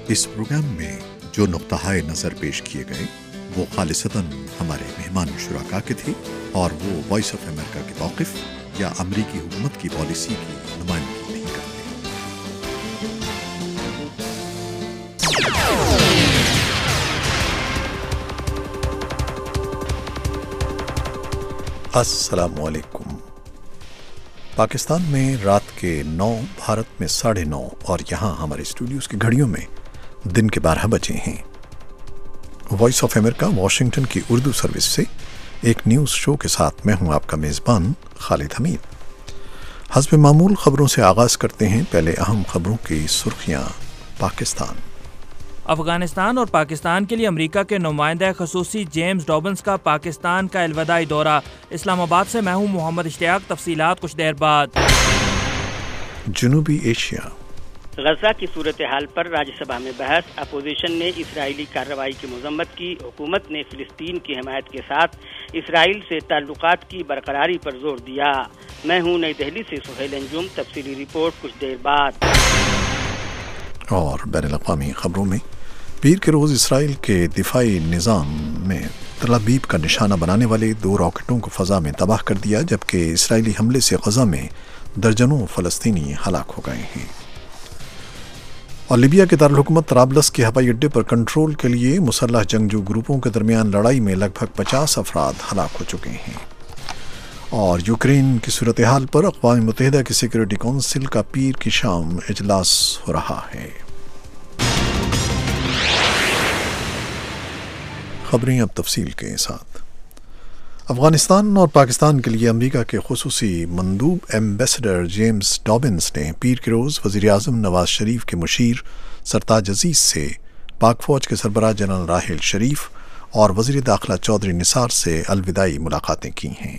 اس programme میں جو نقطۂ نظر پیش کیے گئے وہ خالصتاً ہمارے مہمان شرکاء کے تھے اور وہ وائس آف امریکہ کے موقف یا امریکی حکومت کی پالیسی کی نمائندگی نہیں کرتے۔ السلام علیکم۔ پاکستان میں رات کے 9، بھارت میں 9:30 اور یہاں ہمارے اسٹوڈیوز کی گھڑیوں میں دن کے 12 بجے ہیں۔ وائس آف امریکہ واشنگٹن کی اردو سروس سے ایک نیوز شو کے ساتھ میں ہوں آپ کا میزبان خالد حمید۔ حسب معمول خبروں سے آغاز کرتے ہیں۔ پہلے اہم خبروں کی سرخیاں۔ پاکستان افغانستان اور پاکستان کے لیے امریکہ کے نمائندہ خصوصی جیمز ڈوبنس کا پاکستان کا الوداعی دورہ۔ اسلام آباد سے میں ہوں محمد اشتیاق، تفصیلات کچھ دیر بعد۔ جنوبی ایشیا۔ غزہ کی صورتحال پر راجیہ سبھا میں بحث۔ اپوزیشن نے اسرائیلی کارروائی کی مذمت کی۔ حکومت نے فلسطین کی حمایت کے ساتھ اسرائیل سے تعلقات کی برقراری پر زور دیا۔ میں ہوں نئی دہلی سے سہیل انجم، تفصیلی رپورٹ کچھ دیر بعد۔ اور بین الاقوامی خبروں میں پیر کے روز اسرائیل کے دفاعی نظام میں تل ابیب کا نشانہ بنانے والے 2 راکٹوں کو فضا میں تباہ کر دیا، جبکہ اسرائیلی حملے سے غزہ میں درجنوں فلسطینی ہلاک ہو گئے ہیں۔ اور لیبیا کے دارالحکومت طرابلس کے ہوائی اڈے پر کنٹرول کے لیے مسلح جنگجو گروپوں کے درمیان لڑائی میں لگ بھگ 50 افراد ہلاک ہو چکے ہیں۔ اور یوکرین کی صورتحال پر اقوام متحدہ کی سیکورٹی کونسل کا پیر کی شام اجلاس ہو رہا ہے۔ خبریں اب تفصیل کے ساتھ۔ افغانستان اور پاکستان کے لیے امریکہ کے خصوصی مندوب ایمبیسڈر جیمز ڈوبنس نے پیر کے روز وزیر اعظم نواز شریف کے مشیر سرتاج عزیز سے، پاک فوج کے سربراہ جنرل راحیل شریف اور وزیر داخلہ چودھری نثار سے الوداعی ملاقاتیں کی ہیں۔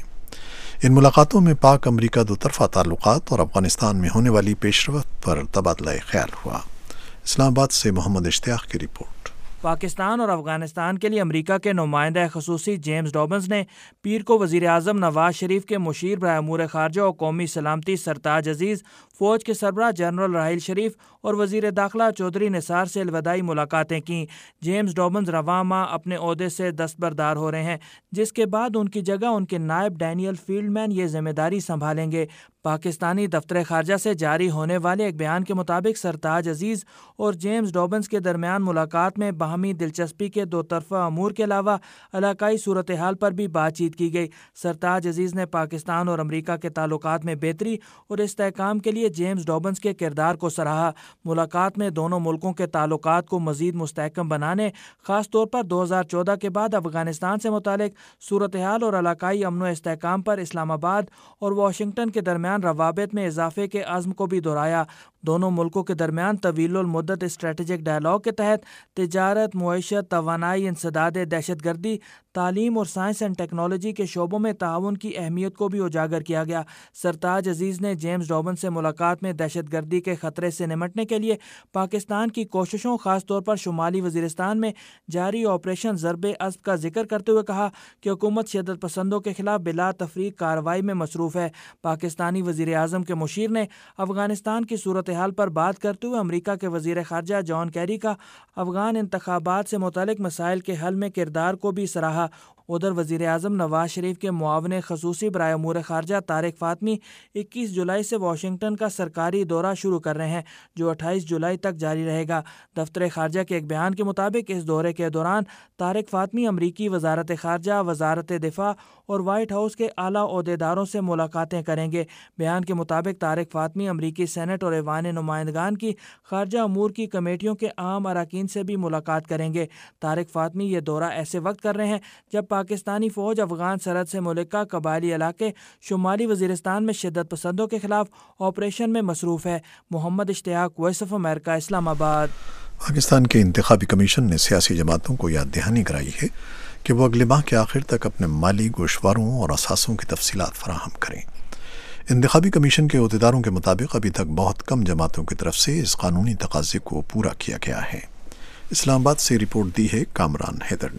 ان ملاقاتوں میں پاک امریکہ دو طرفہ تعلقات اور افغانستان میں ہونے والی پیش رفت پر تبادلہ خیال ہوا۔ اسلام آباد سے محمد اشتیاق کی رپورٹ۔ پاکستان اور افغانستان کے لیے امریکہ کے نمائندہ خصوصی جیمز ڈوبنس نے پیر کو وزیر اعظم نواز شریف کے مشیر برائے امور خارجہ اور قومی سلامتی سرتاج عزیز، فوج کے سربراہ جنرل راحیل شریف اور وزیر داخلہ چودھری نثار سے الوداعی ملاقاتیں کیں۔ جیمز ڈوبنس رواں ماہ اپنے عہدے سے دستبردار ہو رہے ہیں، جس کے بعد ان کی جگہ ان کے نائب ڈینیل فیلڈ مین یہ ذمہ داری سنبھالیں گے۔ پاکستانی دفتر خارجہ سے جاری ہونے والے ایک بیان کے مطابق سرتاج عزیز اور جیمز ڈوبنس کے درمیان ملاقات میں باہمی دلچسپی کے 2 طرفہ امور کے علاوہ علاقائی صورتحال پر بھی بات چیت کی گئی۔ سرتاج عزیز نے پاکستان اور امریکہ کے تعلقات میں بہتری اور استحکام کے لیے جیمز ڈوبنس کے کردار کو سراہا۔ ملاقات میں دونوں ملکوں کے تعلقات کو مزید مستحکم بنانے، خاص طور پر 2014 کے بعد افغانستان سے متعلق صورتحال اور علاقائی امن و استحکام پر اسلام آباد اور واشنگٹن کے درمیان روابط میں اضافے کے عزم کو بھی دہرایا۔ دونوں ملکوں کے درمیان طویل المدت اسٹریٹجک ڈائیلاگ کے تحت تجارت، معیشت، توانائی، انسداد دہشت گردی، تعلیم اور سائنس اینڈ ٹیکنالوجی کے شعبوں میں تعاون کی اہمیت کو بھی اجاگر کیا گیا۔ سرتاج عزیز نے جیمز ڈوبن سے ملاقات میں دہشت گردی کے خطرے سے نمٹنے کے لیے پاکستان کی کوششوں، خاص طور پر شمالی وزیرستان میں جاری آپریشن ضرب اسب کا ذکر کرتے ہوئے کہا کہ حکومت شدت پسندوں کے خلاف بلا تفریق کارروائی میں مصروف ہے۔ پاکستانی وزیر اعظم کے مشیر نے افغانستان کی صورتحال پر بات کرتے ہوئے امریکہ کے وزیر خارجہ جان کیری کا افغان انتخابات سے متعلق مسائل کے حل میں کردار کو بھی سراہا۔ ادھر وزیر اعظم نواز شریف کے معاون خصوصی برائے امور خارجہ طارق فاطمی 21 جولائی سے واشنگٹن کا سرکاری دورہ شروع کر رہے ہیں، جو 28 جولائی تک جاری رہے گا۔ دفتر خارجہ کے ایک بیان کے مطابق اس دورے کے دوران طارق فاطمی امریکی وزارت خارجہ، وزارت دفاع اور وائٹ ہاؤس کے اعلیٰ عہدیداروں سے ملاقاتیں کریں گے۔ بیان کے مطابق طارق فاطمی امریکی سینٹ اور ایوان نمائندگان کی خارجہ امور کی کمیٹیوں کے عام اراکین سے بھی ملاقات کریں گے۔ طارق فاطمی یہ دورہ ایسے وقت کر رہے ہیں جب پاکستانی فوج افغان سرحد سے ملکہ قبائلی علاقے شمالی وزیرستان میں شدت پسندوں کے خلاف آپریشن میں مصروف ہے۔ محمد اشتیاق، وائس آف امریکہ، اسلام آباد۔ پاکستان کے انتخابی کمیشن نے سیاسی جماعتوں کو یاد دہانی کرائی ہے کہ وہ اگلے ماہ کے آخر تک اپنے مالی گوشواروں اور اثاثوں کی تفصیلات فراہم کریں۔ انتخابی کمیشن کے عہدیداروں کے مطابق ابھی تک بہت کم جماعتوں کی طرف سے اس قانونی تقاضے کو پورا کیا گیا ہے۔ اسلام آباد سے رپورٹ دی ہے کامران حیدر نے۔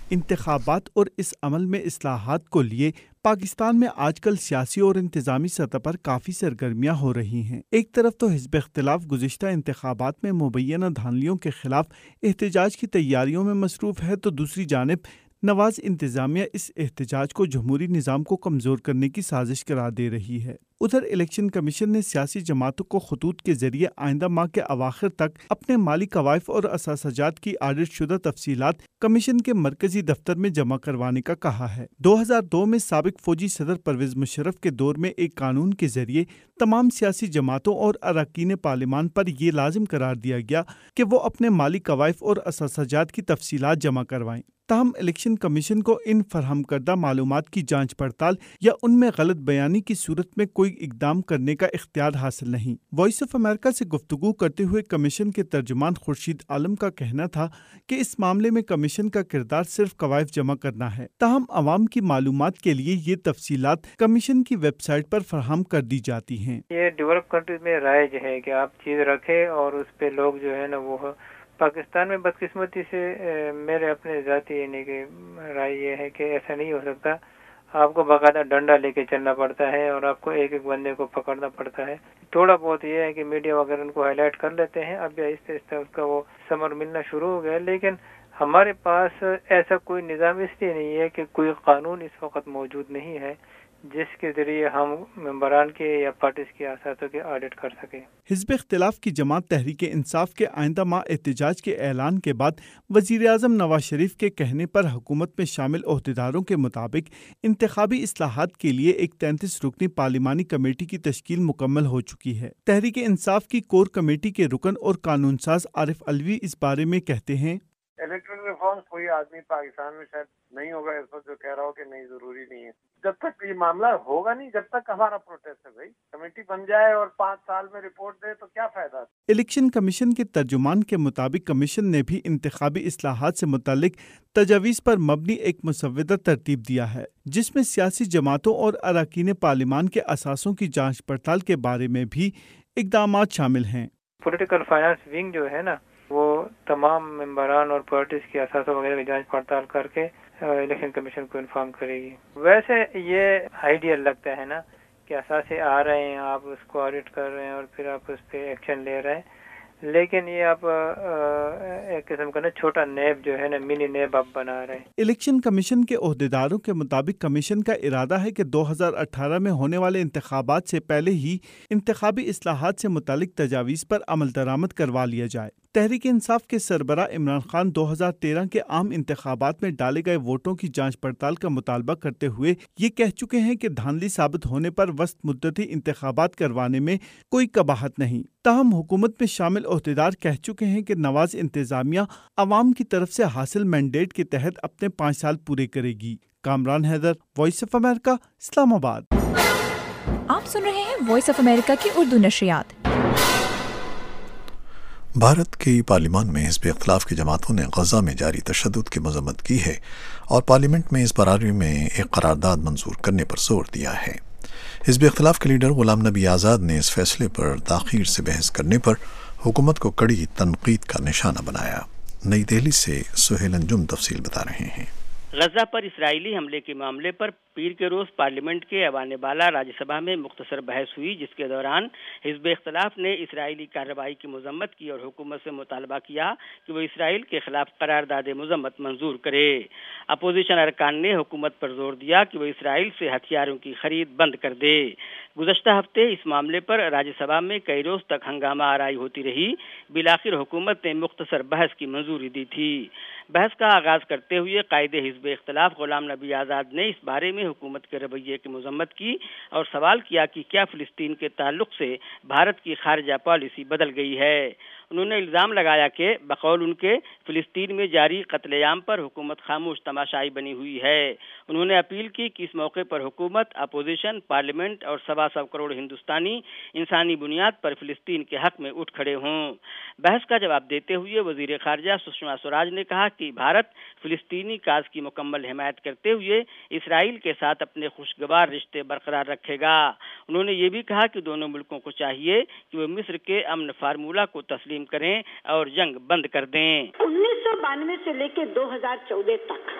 انتخابات اور اس عمل میں اصلاحات کو لیے پاکستان میں آج کل سیاسی اور انتظامی سطح پر کافی سرگرمیاں ہو رہی ہیں۔ ایک طرف تو حزب اختلاف گزشتہ انتخابات میں مبینہ دھاندلیوں کے خلاف احتجاج کی تیاریوں میں مصروف ہے، تو دوسری جانب نواز انتظامیہ اس احتجاج کو جمہوری نظام کو کمزور کرنے کی سازش قرار دے رہی ہے۔ ادھر الیکشن کمیشن نے سیاسی جماعتوں کو خطوط کے ذریعے آئندہ ماہ کے اواخر تک اپنے مالی قوائف اور اثاثہ جات کی آڈٹ شدہ تفصیلات کمیشن کے مرکزی دفتر میں جمع کروانے کا کہا ہے۔ 2002 میں سابق فوجی صدر پرویز مشرف کے دور میں ایک قانون کے ذریعے تمام سیاسی جماعتوں اور اراکین پارلیمان پر یہ لازم قرار دیا گیا کہ وہ اپنے مالی قوائف اور اثاثہ جات کی تفصیلات جمع کروائیں۔ تاہم الیکشن کمیشن کو ان فراہم کردہ معلومات کی جانچ پڑتال یا ان میں غلط بیانی کی صورت میں کوئی اقدام کرنے کا اختیار حاصل نہیں۔ وائس آف امریکہ سے گفتگو کرتے ہوئے کمیشن کے ترجمان خورشید عالم کا کہنا تھا کہ اس معاملے میں کمیشن کا کردار صرف قوائف جمع کرنا ہے، تاہم عوام کی معلومات کے لیے یہ تفصیلات کمیشن کی ویب سائٹ پر فراہم کر دی جاتی ہیں۔ یہ ڈیولپ کنٹریز میں رائج ہے کہ آپ چیز رکھیں اور اس پہ لوگ جو ہے نا وہ پاکستان میں بدقسمتی سے میرے اپنے ذاتی یعنی کہ رائے یہ ہے کہ ایسا نہیں ہو سکتا، آپ کو باقاعدہ ڈنڈا لے کے چلنا پڑتا ہے اور آپ کو ایک ایک بندے کو پکڑنا پڑتا ہے۔ تھوڑا بہت یہ ہے کہ میڈیا وغیرہ ان کو ہائی لائٹ کر لیتے ہیں، اب آہستہ آہستہ اس کا وہ ثمر ملنا شروع ہو گیا، لیکن ہمارے پاس ایسا کوئی نظام اس لیے نہیں ہے کہ کوئی قانون اس وقت موجود نہیں ہے جس کے ذریعے ہم ممبران کے یا پارٹیز کے اثاثوں کے آڈٹ کر سکیں۔ حزب اختلاف کی جماعت تحریک انصاف کے آئندہ ماہ احتجاج کے اعلان کے بعد وزیر اعظم نواز شریف کے کہنے پر حکومت میں شامل عہدیداروں کے مطابق انتخابی اصلاحات کے لیے ایک 33 رکنی پارلیمانی کمیٹی کی تشکیل مکمل ہو چکی ہے۔ تحریک انصاف کی کور کمیٹی کے رکن اور قانون ساز عارف علوی اس بارے میں کہتے ہیں، الیکٹرل ریفارمز کوئی آدمی پاکستان میں شاید نہیں ہوگا اس وقت جو کہہ رہا ہو کہ نہیں ضروری نہیں ہے۔ جب تک یہ معاملہ ہوگا نہیں، جب تک ہمارا پروٹیسٹ ہے بھائی، کمیٹی بن جائے اور 5 سال میں رپورٹ دے تو کیا فائدہ۔ الیکشن کمیشن کے ترجمان کے مطابق کمیشن نے بھی انتخابی اصلاحات سے متعلق تجاویز پر مبنی ایک مسودہ ترتیب دیا ہے، جس میں سیاسی جماعتوں اور اراکین پارلیمان کے اثاثوں کی جانچ پڑتال کے بارے میں بھی اقدامات شامل ہیں۔ پولیٹیکل فائنانس ونگ جو ہے نا، وہ تمام ممبران اور پارٹیز کے اثاثوں وغیرہ کی جانچ پڑتال کر کے الیکشن کمیشن کو انفارم کرے گی۔ ویسے یہ آئیڈیل لگتا ہے نا کہ اثاثے آ رہے ہیں، آپ اس کو آڈٹ کر رہے ہیں اور پھر آپ اس پہ ایکشن لے رہے ہیں، لیکن یہ آپ ایک قسم کا نا چھوٹا نیب جو ہے نا، منی نیب آپ بنا رہے ہیں۔ الیکشن کمیشن کے عہدیداروں کے مطابق کمیشن کا ارادہ ہے کہ 2018 میں ہونے والے انتخابات سے پہلے ہی انتخابی اصلاحات سے متعلق تجاویز پر عمل درآمد کروا لیا جائے۔ تحریک انصاف کے سربراہ عمران خان 2013 کے عام انتخابات میں ڈالے گئے ووٹوں کی جانچ پڑتال کا مطالبہ کرتے ہوئے یہ کہہ چکے ہیں کہ دھاندلی ثابت ہونے پر وسط مدتی انتخابات کروانے میں کوئی قباحت نہیں۔ تاہم حکومت میں شامل عہدیدار کہہ چکے ہیں کہ نواز انتظامیہ عوام کی طرف سے حاصل مینڈیٹ کے تحت اپنے 5 سال پورے کرے گی۔ Kamran Haider, Voice of America, Islamabad. آپ سن رہے ہیں وائس آف امریکہ کی اردو نشریات۔ بھارت کی پارلیمان میں حزب اختلاف کی جماعتوں نے غزہ میں جاری تشدد کی مذمت کی ہے اور پارلیمنٹ میں اس بارے میں ایک قرارداد منظور کرنے پر زور دیا ہے۔ حزب اختلاف کے لیڈر غلام نبی آزاد نے اس فیصلے پر تاخیر سے بحث کرنے پر حکومت کو کڑی تنقید کا نشانہ بنایا۔ نئی دہلی سے سہیل انجم تفصیل بتا رہے ہیں۔ غزہ پر اسرائیلی حملے کے معاملے پر پیر کے روز پارلیمنٹ کے ایوان بالا راجیہ سبھا میں مختصر بحث ہوئی، جس کے دوران حزب اختلاف نے اسرائیلی کارروائی کی مذمت کی اور حکومت سے مطالبہ کیا کہ وہ اسرائیل کے خلاف قرارداد مذمت منظور کرے۔ اپوزیشن ارکان نے حکومت پر زور دیا کہ وہ اسرائیل سے ہتھیاروں کی خرید بند کر دے۔ گزشتہ ہفتے اس معاملے پر راجیہ سبھا میں کئی روز تک ہنگامہ آرائی ہوتی رہی۔ بالآخر حکومت نے مختصر بحث کی منظوری دی تھی۔ بحث کا آغاز کرتے ہوئے قائد حزب اختلاف غلام نبی آزاد نے اس بارے میں حکومت کے رویے کی مذمت کی اور سوال کیا کہ کیا فلسطین کے تعلق سے بھارت کی خارجہ پالیسی بدل گئی ہے۔ انہوں نے الزام لگایا کہ بقول ان کے فلسطین میں جاری قتل عام پر حکومت خاموش تماشائی بنی ہوئی ہے۔ انہوں نے اپیل کی کہ اس موقع پر حکومت، اپوزیشن، پارلیمنٹ اور 125 کروڑ ہندوستانی انسانی بنیاد پر فلسطین کے حق میں اٹھ کھڑے ہوں۔ بحث کا جواب دیتے ہوئے وزیر خارجہ سشما سوراج نے کہا کہ بھارت فلسطینی کاز کی مکمل حمایت کرتے ہوئے اسرائیل کے ساتھ اپنے خوشگوار رشتے برقرار رکھے گا۔ انہوں نے یہ بھی کہا کہ دونوں ملکوں کو چاہیے کہ وہ مصر کے امن فارمولہ کو تسلیم کریں اور جنگ بند کر دیں۔ 1992 سے لے کے 2014 تک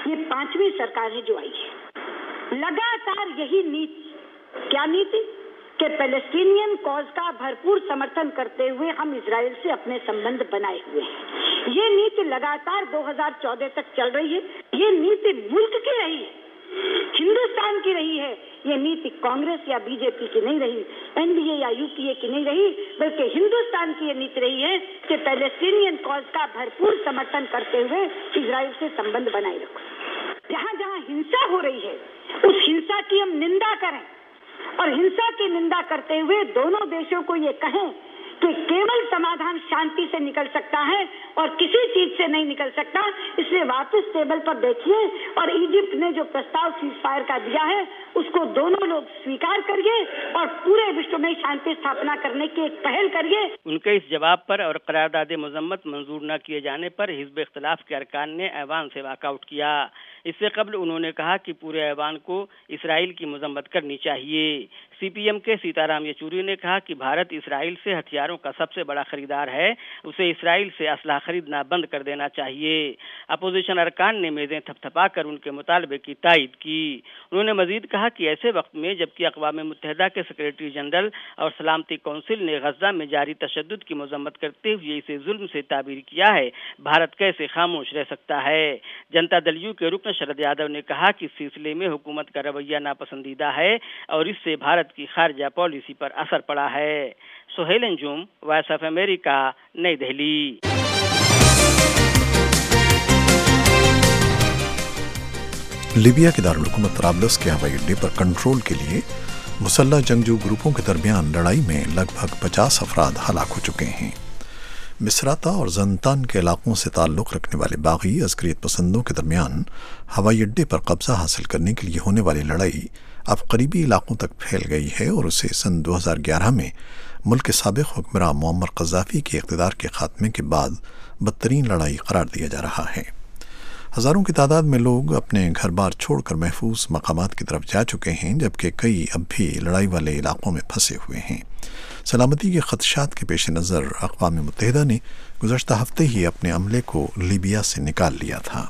یہ 5वीं सरकार है जो आई है। लगातार यही नीति, क्या नीति कि पैलेस्टीनियन कॉज का भरपूर समर्थन करते हुए हम इजराइल से अपने संबंध बनाए हुए हैं। ये नीति लगातार 2014 तक चल रही है। ये नीति मुल्क की रही है, हिंदुस्तान की रही है। ये नीति कांग्रेस या बीजेपी की नहीं रही, एनडीए या यूपीए की नहीं रही, बल्कि हिंदुस्तान की ये नीति रही है कि पैलेस्टीनियन कॉज का भरपूर समर्थन करते हुए इजराइल से संबंध बनाए रखो। जहाँ जहाँ हिंसा हो रही है उस हिंसा की हम निंदा करें और हिंसा की निंदा करते हुए दोनों देशों को ये कहें कि केवल समाधान शांति से निकल सकता है और किसी चीज से नहीं निकल सकता। इसलिए वापस टेबल पर बैठिए और इजिप्ट ने जो प्रस्ताव सीज फायर का दिया है उसको दोनों लोग स्वीकार करिए और पूरे विश्व में शांति स्थापना करने की एक पहल करिए। उनके इस जवाब पर और करारदाद मजम्मत मंजूर न किए जाने पर हिज़्ब इख्तिलाफ के अरकान ने ऐवान से वॉकआउट किया। इससे कबल उन्होंने कहा कि पूरे ऐवान को इसराइल की मजम्मत करनी चाहिए। सीपीएम के सीताराम येचूरी ने कहा कि भारत इसराइल से हथियारों का सबसे बड़ा खरीदार है, उसे इसराइल से असलहा खरीदना बंद कर देना चाहिए। अपोजिशन अरकान ने मेजें थपथपाकर उनके मुतालबे की तायद की। उन्होंने मजीद कहा कि ऐसे वक्त में जबकि अक़वाम मुत्तहिदा के सेक्रेटरी जनरल और सलामती कौंसिल ने गजा में जारी तशद्दुद की मजम्मत करते हुए इसे जुल्म से ताबीर किया है, भारत कैसे खामोश रह सकता है। जनता दल यू के रुकन शरद यादव ने कहा कि इस सिलसिले में हुकूमत का रवैया नापसंदीदा है और इससे भारत की खारजा पॉलिसी पर असर पड़ा है। Suhail Anjum, Voice of America, नई दिल्ली। लीबिया के दारुल-हुकूमत तराबलस के हवाई अड्डे पर कंट्रोल के लिए मुसल्लह जंगजू ग्रुपों के दरमियान लड़ाई में लगभग 50 अफराद हलाक हो चुके हैं। मिसराता और जंतान के इलाकों से ताल्लुक़ रखने वाले बागी अस्करियत पसंदों के दरमियान हवाई अड्डे पर कब्जा हासिल करने के लिए होने वाली लड़ाई अब करीबी इलाकों तक फैल गई है और उसे सन 2011 में मुल्क के साबिक़ हुक्मरान मुअम्मर क़ज़्ज़ाफ़ी के इक़्तिदार के ख़ात्मे के बाद बदतरीन लड़ाई करार दिया जा रहा है। हज़ारों की तादाद में लोग अपने घर बार छोड़कर महफूज मकामात की तरफ जा चुके हैं, जबकि कई अब भी लड़ाई वाले इलाकों में फंसे हुए हैं। सलामती के ख़दशात के पेश नज़र अक़वाम मुत्तहिदा ने गुज़श्ता हफ्ते ही अपने अमले को लीबिया से निकाल लिया था।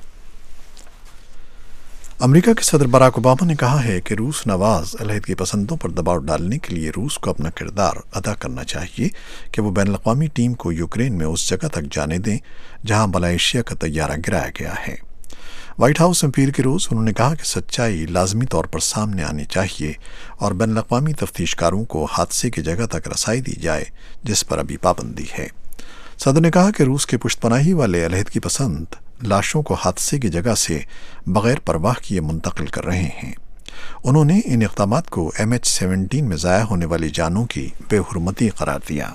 अमेरिका के सदर बराक ओबामा ने कहा है कि रूस नवाज अलहदगी पसंदों पर दबाव डालने के लिए रूस को अपना किरदार अदा करना चाहिए कि वो बैनुल-अक़वामी टीम को यूक्रेन में उस जगह तक जाने दें जहां मलेशिया का तैयारा गिराया गया है। व्हाइट हाउस में पीर के रोज़ उन्होंने कहा कि सच्चाई लाजमी तौर पर सामने आनी चाहिए और बैनुल-अक़वामी तफ्तीशकारों को हादसे की जगह तक रसाई दी जाए जिस पर अभी पाबंदी है। सदर ने कहा कि रूस के पुश्तपनाही वाले अलहदगी पसंद लाशों को हादसे की जगह से बग़ैर परवाह किए मुंतकिल कर रहे हैं। उन्होंने इन इक़दामात को MH17 में ज़ाया होने वाली जानों की बेहुरमती करार दिया।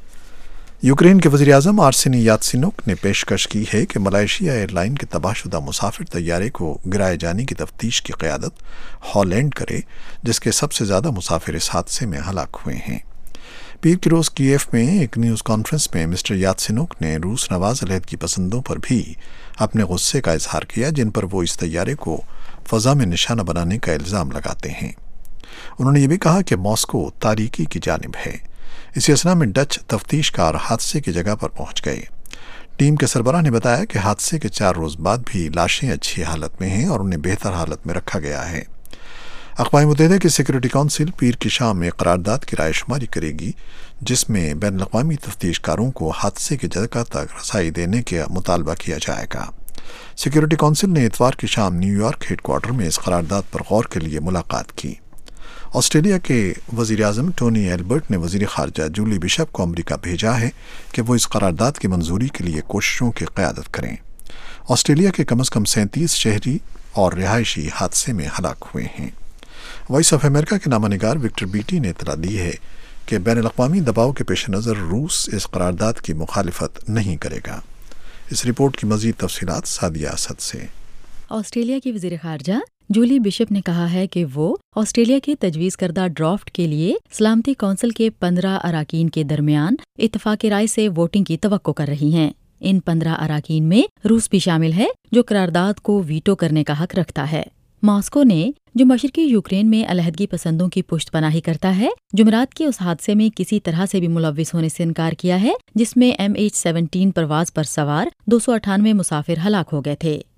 यूक्रेन के वज़ीर आज़म आर्सेनी यात्सेनुक ने पेशकश की है कि मलेशिया एयरलाइन के तबाहशुदा मुसाफिर तैयारे को गिराए जाने की तफ्तीश की क़यादत हॉलैंड करे, जिसके सबसे ज़्यादा मुसाफिर इस हादसे में हलाक हुए हैं। पीर की रोज़ कीव में एक न्यूज़ कॉन्फ्रेंस में मिस्टर यात्सेनुक ने रूस नवाज अलहदगी पसंदों पर भी अपने गुस्से का इजहार किया, जिन पर वो इस तैयारे को फ़ज़ा में निशाना बनाने का इल्ज़ाम लगाते हैं। उन्होंने ये भी कहा कि मॉस्को तारीकी की जानिब है। इसी असना में डच तफ्तीशकार हादसे की जगह पर पहुंच गए। टीम के सरबराह ने बताया कि हादसे के 4 रोज़ बाद भी लाशें अच्छी हालत में हैं और उन्हें बेहतर हालत में रखा गया है। अक़वाम मुत्तहिदा की सिक्योरिटी काउंसिल पीर की शाम में करारदाद की रायशुमारी करेगी, जिसमें बैनुल-अक़वामी तफ्तीशकारों को हादसे की जगह तक रसाई देने का मुतालबा किया जाएगा। सिक्योरिटी काउंसिल ने इतवार की शाम न्यूयॉर्क हेडक्वार्टर में इस करारदाद पर गौर के लिए मुलाकात की। ऑस्ट्रेलिया के वज़ीर आज़म टोनी एल्बर्ट ने वज़ीर ख़ारजा जूली बिशप को अमरीका भेजा है कि वो इस करारदाद की मंजूरी के लिए कोशिशों की क़यादत करें। ऑस्ट्रेलिया के कम अज़ कम 37 शहरी और रिहायशी हादसे में हलाक हुए हैं। वॉइस ऑफ अमेरिका के नामानिगार विक्टर बीटी ने इत्तला दी है कि बैनुल-अक़वामी दबाव के पेश नज़र रूस इस करारदाद की मुखालिफत नहीं करेगा। इस रिपोर्ट की मज़ीद तफसीलात सादिया असद से। ऑस्ट्रेलिया की वज़ीर ख़ारजा जूली बिशप ने कहा है कि वो ऑस्ट्रेलिया के तजवीज़ करदा ड्राफ्ट के लिए सलामती कौंसिल के 15 अराकीन के दरमियान इत्तफ़ाक़ राय से वोटिंग की तवक्को कर रही हैं। इन 15 अराकीन में रूस भी शामिल है, जो करारदाद को वीटो करने का हक रखता है। मॉस्को ने, जो मशरकी यूक्रेन में अलहदगी पसंदों की पुश्तपनाही करता है, जुमरात के उस हादसे में किसी तरह से भी मुलव्विस होने से इनकार किया है जिसमें MH17 परवाज पर सवार 298 मुसाफिर हलाक हो गए थे।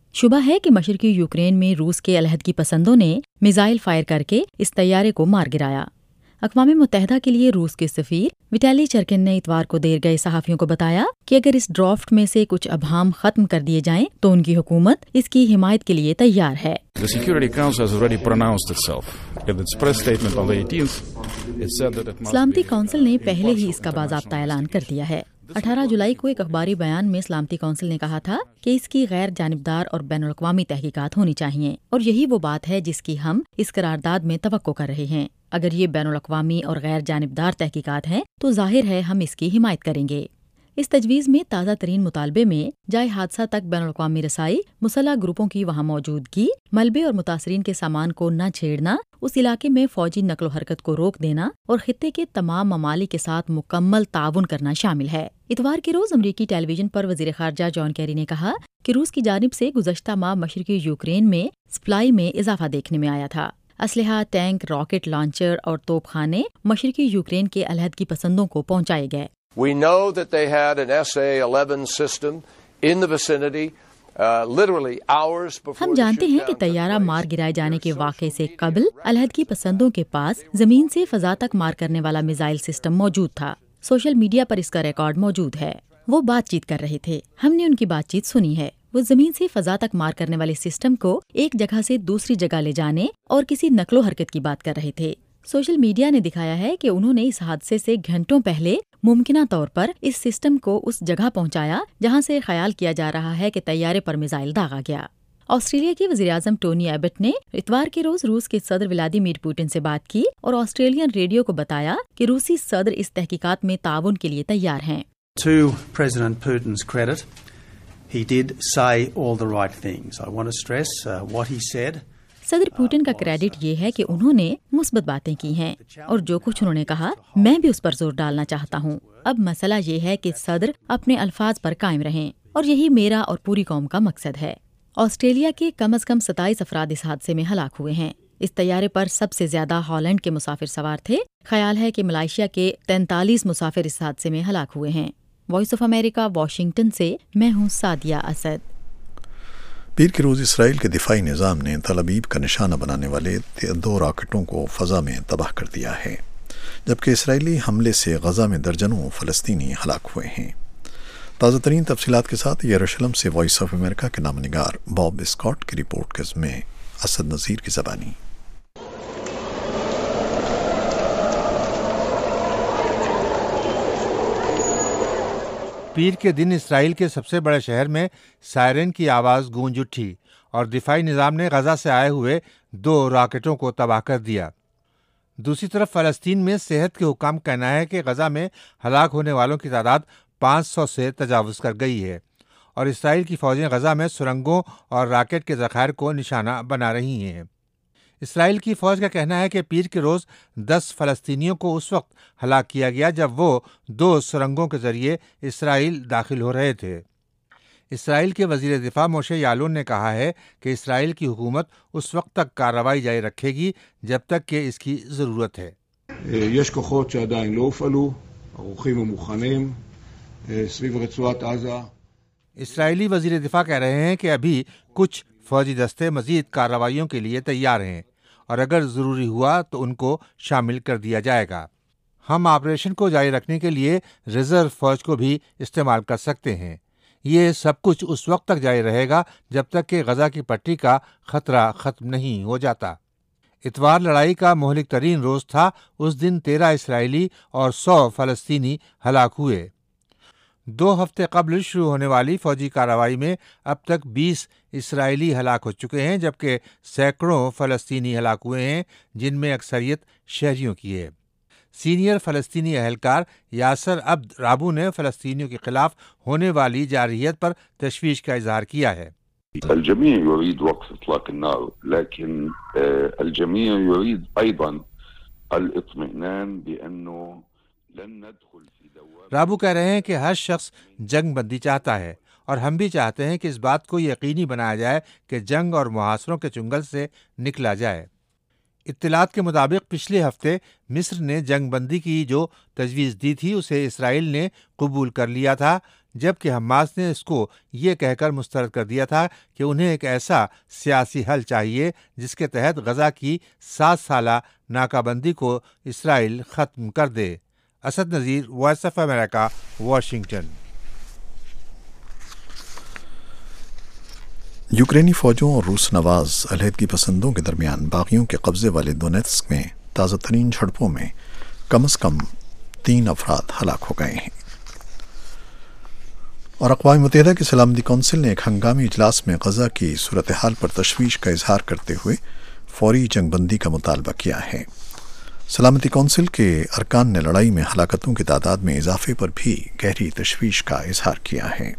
شبہ ہے کہ مشرقی یوکرین میں روس کے علیحدگی پسندوں نے میزائل فائر کر کے اس طیارے کو مار گرایا۔ اقوام متحدہ کے لیے روس کے سفیر وٹالی چرکن نے اتوار کو دیر گئے صحافیوں کو بتایا کہ اگر اس ڈرافٹ میں سے کچھ ابہام ختم کر دیے جائیں تو ان کی حکومت اس کی حمایت کے لیے تیار ہے۔ سلامتی کونسل نے پہلے ہی اس کا باضابطہ اعلان کر دیا ہے۔ 18 جولائی کو ایک اخباری بیان میں سلامتی کونسل نے کہا تھا کہ اس کی غیر جانبدار اور بین الاقوامی تحقیقات ہونی چاہیے، اور یہی وہ بات ہے جس کی ہم اس قرارداد میں توقع کر رہے ہیں۔ اگر یہ بین الاقوامی اور غیر جانبدار تحقیقات ہیں تو ظاہر ہے ہم اس کی حمایت کریں گے۔ اس تجویز میں تازہ ترین مطالبے میں جائے حادثہ تک بین الاقوامی رسائی، مسلح گروپوں کی وہاں موجودگی، ملبے اور متاثرین کے سامان کو نہ چھیڑنا، اس علاقے میں فوجی نقل و حرکت کو روک دینا اور خطے کے تمام ممالک کے ساتھ مکمل تعاون کرنا شامل ہے۔ اتوار کے روز امریکی ٹیلی ویژن پر وزیر خارجہ جان کیری نے کہا کہ روس کی جانب سے گزشتہ ماہ مشرقی یوکرین میں سپلائی میں اضافہ دیکھنے میں آیا تھا۔ اسلحہ، ٹینک، راکٹ لانچر اور توپ خانے مشرقی یوکرین کے علیحدگی پسندوں کو پہنچائے گئے۔ We know that they had an SA-11 system in the vicinity, literally hours before. ہم جانتے ہیں کہ طیارہ مار گرائے جانے کے واقعے سے قبل علیحدگی پسندوں کے پاس زمین سے فضا تک مار کرنے والا میزائل سسٹم موجود تھا۔ سوشل میڈیا پر اس کا ریکارڈ موجود ہے۔ وہ بات چیت کر رہے تھے، ہم نے ان کی بات چیت سنی ہے۔ وہ زمین سے فضا تک مار کرنے والے سسٹم کو ایک جگہ سے دوسری جگہ لے جانے اور کسی نقل و حرکت کی بات کر رہے تھے۔ سوشل میڈیا نے دکھایا ہے کہ انہوں نے اس حادثے سے گھنٹوں پہلے ممکنہ طور پر اس سسٹم کو اس جگہ پہنچایا جہاں سے خیال کیا جا رہا ہے کہ طیارے پر میزائل داغا گیا۔ آسٹریلیا کے وزیراعظم ٹونی ایبٹ نے اتوار کے روز روس کے صدر ولادیمیر پوٹن سے بات کی اور آسٹریلین ریڈیو کو بتایا کہ روسی صدر اس تحقیقات میں تعاون کے لیے تیار ہیں۔ To President Putin's credit, he did say all the right things. I want to stress what he said. صدر پوٹن کا کریڈٹ یہ ہے کہ انہوں نے مثبت باتیں کی ہیں اور جو کچھ انہوں نے کہا میں بھی اس پر زور ڈالنا چاہتا ہوں۔ اب مسئلہ یہ ہے کہ صدر اپنے الفاظ پر قائم رہیں اور یہی میرا اور پوری قوم کا مقصد ہے۔ آسٹریلیا کے کم از کم 27 افراد اس حادثے میں ہلاک ہوئے ہیں۔ اس طیارے پر سب سے زیادہ ہالینڈ کے مسافر سوار تھے۔ خیال ہے کہ ملائیشیا کے 43 مسافر اس حادثے میں ہلاک ہوئے ہیں۔ وائس آف امریکہ، واشنگٹن سے میں ہوں سعدیہ اسد۔ پیر کے روز اسرائیل کے دفاعی نظام نے تل ابیب کا نشانہ بنانے والے 2 راکٹوں کو فضا میں تباہ کر دیا ہے، جبکہ اسرائیلی حملے سے غزہ میں درجنوں فلسطینی ہلاک ہوئے ہیں۔ تازہ ترین تفصیلات کے ساتھ یروشلم سے وائس آف امریکہ کے نامہ نگار باب اسکاٹ کی رپورٹ میں اسد نذیر کی زبانی۔ پیر کے دن اسرائیل کے سب سے بڑے شہر میں سائرن کی آواز گونج اٹھی اور دفاعی نظام نے غزہ سے آئے ہوئے 2 راکٹوں کو تباہ کر دیا۔ دوسری طرف فلسطین میں صحت کے حکام کا کہنا ہے کہ غزہ میں ہلاک ہونے والوں کی تعداد 500 سے تجاوز کر گئی ہے، اور اسرائیل کی فوجیں غزہ میں سرنگوں اور راکٹ کے ذخائر کو نشانہ بنا رہی ہیں۔ اسرائیل کی فوج کا کہنا ہے کہ پیر کے روز 10 فلسطینیوں کو اس وقت ہلاک کیا گیا جب وہ 2 سرنگوں کے ذریعے اسرائیل داخل ہو رہے تھے۔ اسرائیل کے وزیر دفاع موشے یالون نے کہا ہے کہ اسرائیل کی حکومت اس وقت تک کارروائی جاری رکھے گی جب تک کہ اس کی ضرورت ہے۔ יש כוחות שעדיין לא הופעלו, ערוכים ומוכנים סביב רצועת עזה. اسرائیلی وزیر دفاع کہہ رہے ہیں کہ ابھی کچھ فوجی دستے مزید کارروائیوں کے لیے تیار ہیں اور اگر ضروری ہوا تو ان کو شامل کر دیا جائے گا۔ ہم آپریشن کو جاری رکھنے کے لیے ریزرو فوج کو بھی استعمال کر سکتے ہیں۔ یہ سب کچھ اس وقت تک جاری رہے گا جب تک کہ غزہ کی پٹی کا خطرہ ختم نہیں ہو جاتا۔ اتوار لڑائی کا مہلک ترین روز تھا۔ اس دن 13 اسرائیلی اور 100 فلسطینی ہلاک ہوئے۔ 2 ہفتے قبل شروع ہونے والی فوجی کارروائی میں اب تک 20 اسرائیلی ہلاک ہو چکے ہیں، جبکہ سینکڑوں فلسطینی ہلاک ہوئے ہیں، جن میں اکثریت شہریوں کی ہے۔ سینئر فلسطینی اہلکار یاسر عبد رابو نے فلسطینیوں کے خلاف ہونے والی جارحیت پر تشویش کا اظہار کیا ہے۔ الجميع يريد وقف إطلاق النار، لكن الجميع يريد أيضا الاطمئنان بأنه لن ندخل في دوامة۔ رابو کہہ رہے ہیں کہ ہر شخص جنگ بندی چاہتا ہے اور ہم بھی چاہتے ہیں کہ اس بات کو یقینی بنایا جائے کہ جنگ اور محاصروں کے چنگل سے نکلا جائے۔ اطلاعات کے مطابق پچھلے ہفتے مصر نے جنگ بندی کی جو تجویز دی تھی اسے اسرائیل نے قبول کر لیا تھا، جبکہ حماس نے اس کو یہ کہہ کر مسترد کر دیا تھا کہ انہیں ایک ایسا سیاسی حل چاہیے جس کے تحت غزہ کی 7 سالہ ناکہ بندی کو اسرائیل ختم کر دے۔ Asad Nazir, Voice of America, Washington. یوکرینی فوجوں اور روس نواز علیحدگی پسندوں کے درمیان باغیوں کے قبضے والے دونیتسک میں تازہ ترین جھڑپوں میں کم از کم 3 افراد ہلاک ہو گئے ہیں، اور اقوام متحدہ کی سلامتی کونسل نے ایک ہنگامی اجلاس میں غزہ کی صورتحال پر تشویش کا اظہار کرتے ہوئے فوری جنگ بندی کا مطالبہ کیا ہے۔ سلامتی کونسل کے ارکان نے لڑائی میں ہلاکتوں کی تعداد میں اضافے پر بھی گہری تشویش کا اظہار کیا ہے۔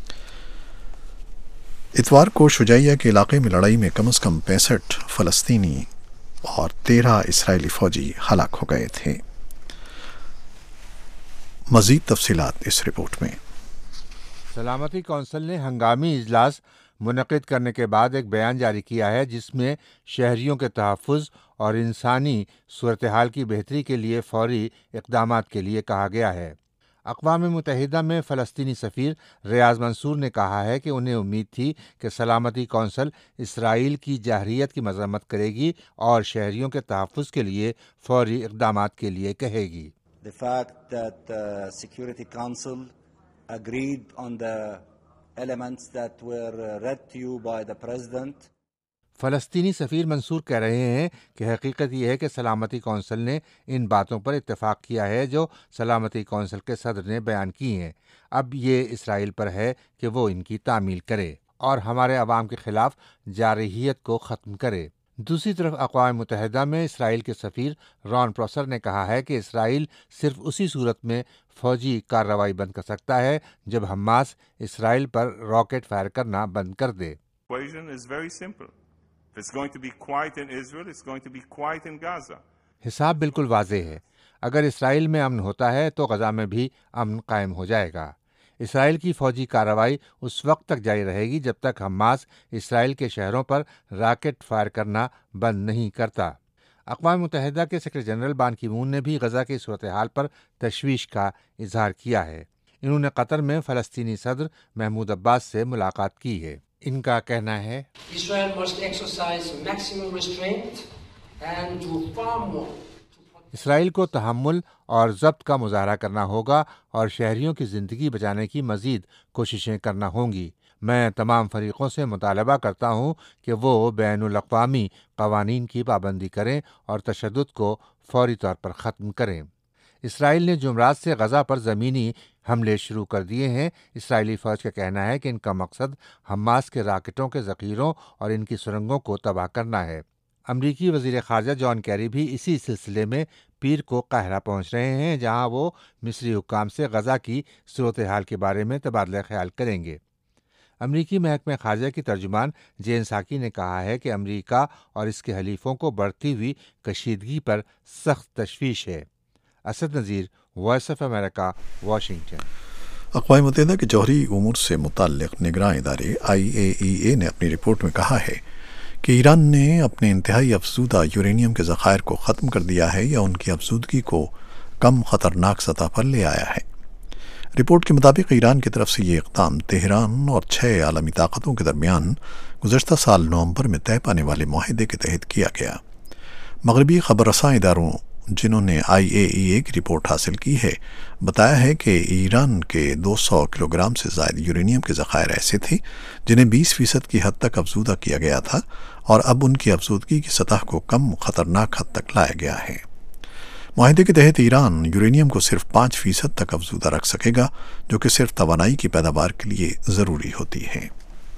اتوار کو شجاعیہ کے علاقے میں لڑائی میں کم از کم 65 فلسطینی اور 13 اسرائیلی فوجی ہلاک ہو گئے تھے۔ مزید تفصیلات اس رپورٹ میں۔ سلامتی کونسل نے ہنگامی اجلاس منعقد کرنے کے بعد ایک بیان جاری کیا ہے جس میں شہریوں کے تحفظ اور انسانی صورتحال کی بہتری کے لیے فوری اقدامات کے لیے کہا گیا ہے۔ اقوام متحدہ میں فلسطینی سفیر ریاض منصور نے کہا ہے کہ انہیں امید تھی کہ سلامتی کونسل اسرائیل کی جارحیت کی مذمت کرے گی اور شہریوں کے تحفظ کے لیے فوری اقدامات کے لیے کہے گی۔ The fact that Security Council agreed on the elements that were read to you by the President. فلسطینی سفیر منصور کہہ رہے ہیں کہ حقیقت یہ ہے کہ سلامتی کونسل نے ان باتوں پر اتفاق کیا ہے جو سلامتی کونسل کے صدر نے بیان کی ہیں۔ اب یہ اسرائیل پر ہے کہ وہ ان کی تعمیل کرے اور ہمارے عوام کے خلاف جارحیت کو ختم کرے۔ دوسری طرف اقوام متحدہ میں اسرائیل کے سفیر ران پروسر نے کہا ہے کہ اسرائیل صرف اسی صورت میں فوجی کارروائی بند کر سکتا ہے جب حماس اسرائیل پر راکٹ فائر کرنا بند کر دے۔ حساب بالکل واضح ہے، اگر اسرائیل میں امن ہوتا ہے تو غزہ میں بھی امن قائم ہو جائے گا۔ اسرائیل کی فوجی کارروائی اس وقت تک جاری رہے گی جب تک حماس اسرائیل کے شہروں پر راکٹ فائر کرنا بند نہیں کرتا۔ اقوام متحدہ کے سیکرٹری جنرل بان کی مون نے بھی غزہ کی صورتحال پر تشویش کا اظہار کیا ہے۔ انہوں نے قطر میں فلسطینی صدر محمود عباس سے ملاقات کی ہے۔ ان کا کہنا ہے اسرائیل کو تحمل اور ضبط کا مظاہرہ کرنا ہوگا اور شہریوں کی زندگی بچانے کی مزید کوششیں کرنا ہوں گی۔ میں تمام فریقوں سے مطالبہ کرتا ہوں کہ وہ بین الاقوامی قوانین کی پابندی کریں اور تشدد کو فوری طور پر ختم کریں۔ اسرائیل نے جمعرات سے غزہ پر زمینی حملے شروع کر دیے ہیں۔ اسرائیلی فوج کا کہنا ہے کہ ان کا مقصد حماس کے راکٹوں کے ذخیروں اور ان کی سرنگوں کو تباہ کرنا ہے۔ امریکی وزیر خارجہ جان کیری بھی اسی سلسلے میں پیر کو قاہرہ پہنچ رہے ہیں، جہاں وہ مصری حکام سے غزہ کی صورتحال کے بارے میں تبادلہ خیال کریں گے۔ امریکی محکمہ خارجہ کی ترجمان جین ساکی نے کہا ہے کہ امریکہ اور اس کے حلیفوں کو بڑھتی ہوئی کشیدگی پر سخت تشویش ہے۔ Asad Nazir, Voice of America, Washington. اقوام متحدہ کے جوہری امور سے متعلق نگراں ادارے IAEA نے اپنی رپورٹ میں کہا ہے کہ ایران نے اپنے انتہائی افزودہ یورینیم کے ذخائر کو ختم کر دیا ہے یا ان کی افزودگی کو کم خطرناک سطح پر لے آیا ہے۔ رپورٹ کے مطابق ایران کی طرف سے یہ اقدام تہران اور 6 عالمی طاقتوں کے درمیان گزشتہ سال نومبر میں طے پانے والے معاہدے کے تحت کیا گیا۔ مغربی خبر رساں اداروں جنہوں نے IAEA کی رپورٹ حاصل کی ہے بتایا ہے کہ ایران کے 200 کلو گرام سے زائد یورینیم کے ذخائر ایسے تھے جنہیں 20% کی حد تک افزودہ کیا گیا تھا اور اب ان کی افزودگی کی سطح کو کم خطرناک حد تک لایا گیا ہے۔ معاہدے کے تحت ایران یورینیم کو صرف 5% تک افزودہ رکھ سکے گا، جو کہ صرف توانائی کی پیداوار کے لیے ضروری ہوتی ہے۔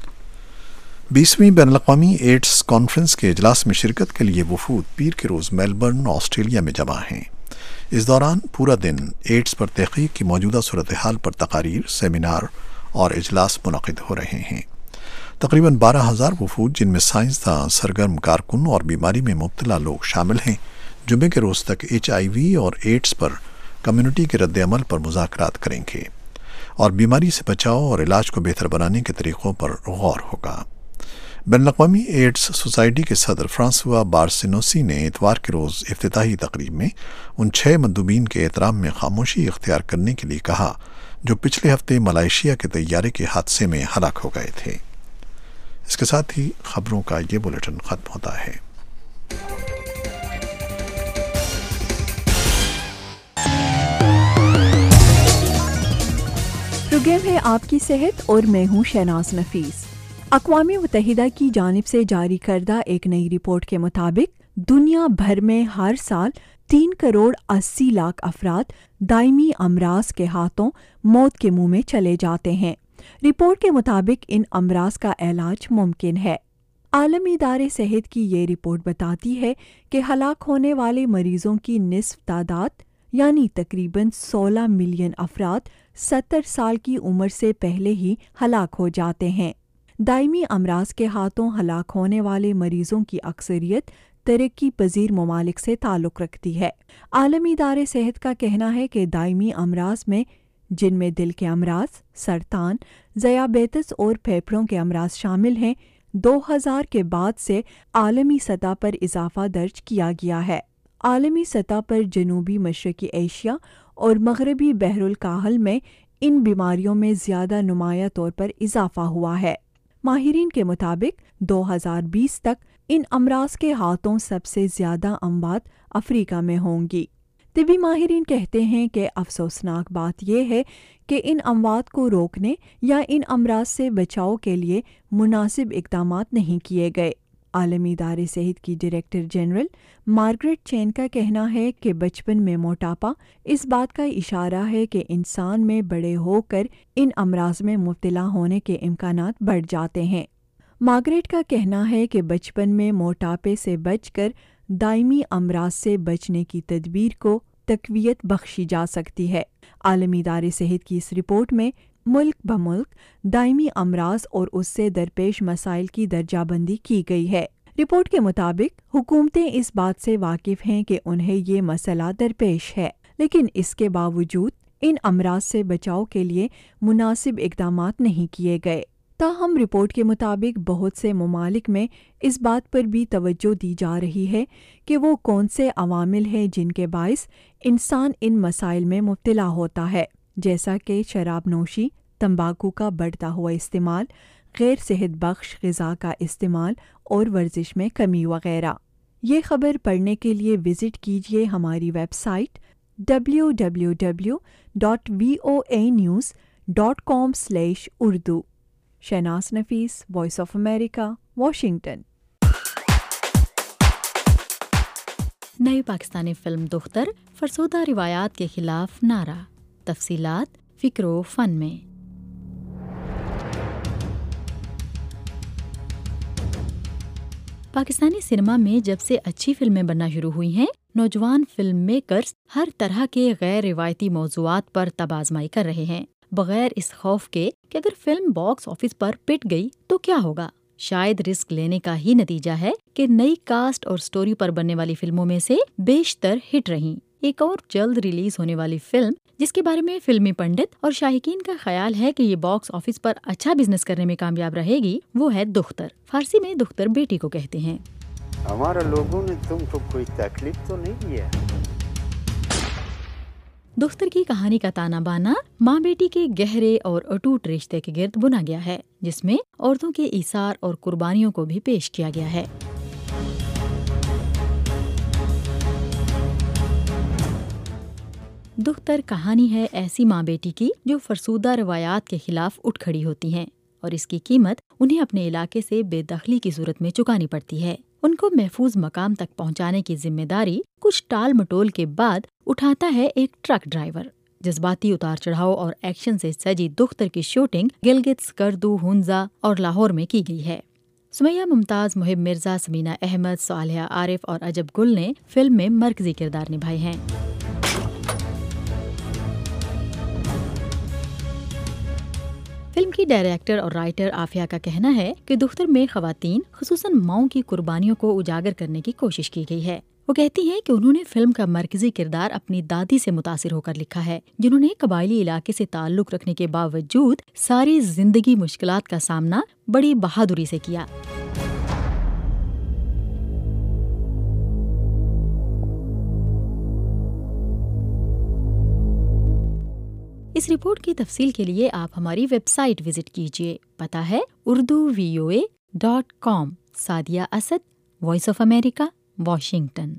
20ویں بین الاقوامی ایڈز کانفرنس کے اجلاس میں شرکت کے لیے وفود پیر کے روز میلبرن، آسٹریلیا میں جمع ہیں۔ اس دوران پورا دن ایڈز پر تحقیق کی موجودہ صورتحال پر تقاریر، سیمینار اور اجلاس منعقد ہو رہے ہیں۔ تقریباً 12,000 وفود، جن میں سائنسداں، سرگرم کارکن اور بیماری میں مبتلا لوگ شامل ہیں، جمعے کے روز تک HIV اور ایڈز پر کمیونٹی کے رد عمل پر مذاکرات کریں گے اور بیماری سے بچاؤ اور علاج کو بہتر بنانے کے طریقوں پر غور ہوگا۔ بین الاقوامی ایڈز سوسائٹی کے صدر فرانسوا بارسینوسی نے اتوار کے روز افتتاحی تقریب میں ان 6 مندوبین کے احترام میں خاموشی اختیار کرنے کے لیے کہا جو پچھلے ہفتے ملائیشیا کے طیارے کے حادثے میں ہلاک ہو گئے تھے۔ اس کے ساتھ ہی خبروں کا یہ بلیٹن ختم ہوتا ہے۔ پروگرام ہے آپ کی صحت اور میں ہوں شہناز نفیس۔ اقوام متحدہ کی جانب سے جاری کردہ ایک نئی رپورٹ کے مطابق دنیا بھر میں ہر سال 3 کروڑ 80 لاکھ افراد دائمی امراض کے ہاتھوں موت کے منہ میں چلے جاتے ہیں۔ رپورٹ کے مطابق ان امراض کا علاج ممکن ہے۔ عالمی ادارے صحت کی یہ رپورٹ بتاتی ہے کہ ہلاک ہونے والے مریضوں کی نصف تعداد یعنی تقریباً 16 ملین افراد 70 سال کی عمر سے پہلے ہی ہلاک ہو جاتے ہیں۔ دائمی امراض کے ہاتھوں ہلاک ہونے والے مریضوں کی اکثریت ترقی پذیر ممالک سے تعلق رکھتی ہے۔ عالمی ادارے صحت کا کہنا ہے کہ دائمی امراض میں جن میں دل کے امراض، سرطان، ذیابیطس اور پھیپھڑوں کے امراض شامل ہیں، 2000 کے بعد سے عالمی سطح پر اضافہ درج کیا گیا ہے۔ عالمی سطح پر جنوبی مشرقی ایشیا اور مغربی بحر الکاہل میں ان بیماریوں میں زیادہ نمایاں طور پر اضافہ ہوا ہے۔ ماہرین کے مطابق 2020 تک ان امراض کے ہاتھوں سب سے زیادہ اموات افریقہ میں ہوں گی۔ طبی ماہرین کہتے ہیں کہ افسوسناک بات یہ ہے کہ ان اموات کو روکنے یا ان امراض سے بچاؤ کے لیے مناسب اقدامات نہیں کیے گئے۔ عالمی ادارے صحت کی ڈائریکٹر جنرل مارگریٹ چین کا کہنا ہے کہ بچپن میں موٹاپا اس بات کا اشارہ ہے کہ انسان میں بڑے ہو کر ان امراض میں مبتلا ہونے کے امکانات بڑھ جاتے ہیں۔ مارگریٹ کا کہنا ہے کہ بچپن میں موٹاپے سے بچ کر دائمی امراض سے بچنے کی تدبیر کو تقویت بخشی جا سکتی ہے۔ عالمی ادارے صحت کی اس رپورٹ میں ملک بملک دائمی امراض اور اس سے درپیش مسائل کی درجہ بندی کی گئی ہے۔ رپورٹ کے مطابق حکومتیں اس بات سے واقف ہیں کہ انہیں یہ مسئلہ درپیش ہے، لیکن اس کے باوجود ان امراض سے بچاؤ کے لیے مناسب اقدامات نہیں کیے گئے۔ تاہم رپورٹ کے مطابق بہت سے ممالک میں اس بات پر بھی توجہ دی جا رہی ہے کہ وہ کون سے عوامل ہیں جن کے باعث انسان ان مسائل میں مبتلا ہوتا ہے، جیسا کہ شراب نوشی، تمباکو کا بڑھتا ہوا استعمال، غیر صحت بخش غذا کا استعمال اور ورزش میں کمی وغیرہ۔ یہ خبر پڑھنے کے لیے وزٹ کیجیے ہماری website www.voanews.com/urdu۔ Shahnaz Nafees, Voice of America, Washington. نئی پاکستانی فلم دختر فرسودہ روایات کے خلاف نعرہ۔ تفصیلات فکر و فن میں۔ پاکستانی سینما میں جب سے اچھی فلمیں بننا شروع ہوئی ہیں، نوجوان فلم میکرز ہر طرح کے غیر روایتی موضوعات پر تب آزمائی کر رہے ہیں، بغیر اس خوف کے کہ اگر فلم باکس آفس پر پٹ گئی تو کیا ہوگا۔ شاید رسک لینے کا ہی نتیجہ ہے کہ نئی کاسٹ اور سٹوری پر بننے والی فلموں میں سے بیشتر ہٹ رہیں۔ ایک اور جلد ریلیز ہونے والی فلم جس کے بارے میں فلمی پنڈت اور شائقین کا خیال ہے کہ یہ باکس آفس پر اچھا بزنس کرنے میں کامیاب رہے گی، وہ ہے دختر۔ فارسی میں دختر بیٹی کو کہتے ہیں۔ ہمارے لوگوں نے تم کو کوئی تکلیف تو نہیں دیا۔ دختر کی کہانی کا تانا بانا ماں بیٹی کے گہرے اور اٹوٹ رشتے کے گرد بنا گیا ہے، جس میں عورتوں کے ایثار اور قربانیوں کو بھی پیش کیا گیا ہے۔ دختر کہانی ہے ایسی ماں بیٹی کی جو فرسودہ روایات کے خلاف اٹھ کھڑی ہوتی ہیں، اور اس کی قیمت انہیں اپنے علاقے سے بے دخلی کی صورت میں چکانی پڑتی ہے۔ ان کو محفوظ مقام تک پہنچانے کی ذمہ داری کچھ ٹال مٹول کے بعد اٹھاتا ہے ایک ٹرک ڈرائیور۔ جذباتی اتار چڑھاؤ اور ایکشن سے سجی دختر کی شوٹنگ گلگت، سکردو، ہنزا اور لاہور میں کی گئی ہے۔ سمیہ ممتاز، محب مرزا، سمینہ احمد، صالحہ عارف اور عجب گل نے فلم میں مرکزی کردار نبھائے ہیں۔ فلم کی ڈائریکٹر اور رائٹر عافیہ کا کہنا ہے کہ دختر میں خواتین خصوصاً ماؤں کی قربانیوں کو اجاگر کرنے کی کوشش کی گئی ہے۔ وہ کہتی ہیں کہ انہوں نے فلم کا مرکزی کردار اپنی دادی سے متاثر ہو کر لکھا ہے، جنہوں نے قبائلی علاقے سے تعلق رکھنے کے باوجود ساری زندگی مشکلات کا سامنا بڑی بہادری سے کیا۔ اس رپورٹ کی تفصیل کے لیے آپ ہماری ویب سائٹ وزٹ کیجیے، پتہ ہے urduvoa.com۔ Sadia Asad, Voice of America, Washington.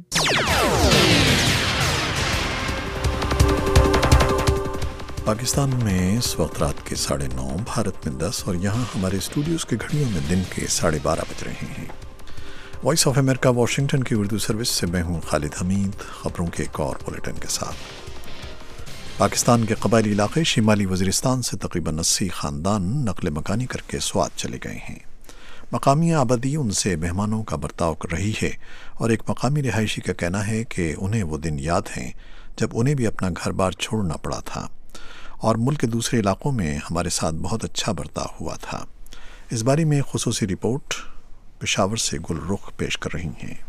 Pakistan میں اس وقت رات کے 9:30، بھارت میں 10 اور یہاں ہمارے اسٹوڈیوز کے گھڑیوں میں دن کے 12:30 بج رہے ہیں۔ وائس آف امریکہ واشنگٹن کی اردو سروس سے میں ہوں خالد حمید، خبروں کے ایک اور بلیٹن کے ساتھ۔ پاکستان کے قبائلی علاقے شمالی وزیرستان سے تقریباً 80 خاندان نقل مکانی کر کے سوات چلے گئے ہیں۔ مقامی آبادی ان سے مہمانوں کا برتاؤ کر رہی ہے اور ایک مقامی رہائشی کا کہنا ہے کہ انہیں وہ دن یاد ہیں جب انہیں بھی اپنا گھر بار چھوڑنا پڑا تھا اور ملک کے دوسرے علاقوں میں ہمارے ساتھ بہت اچھا برتاؤ ہوا تھا۔ اس بارے میں خصوصی رپورٹ پشاور سے گل رخ پیش کر رہی ہیں۔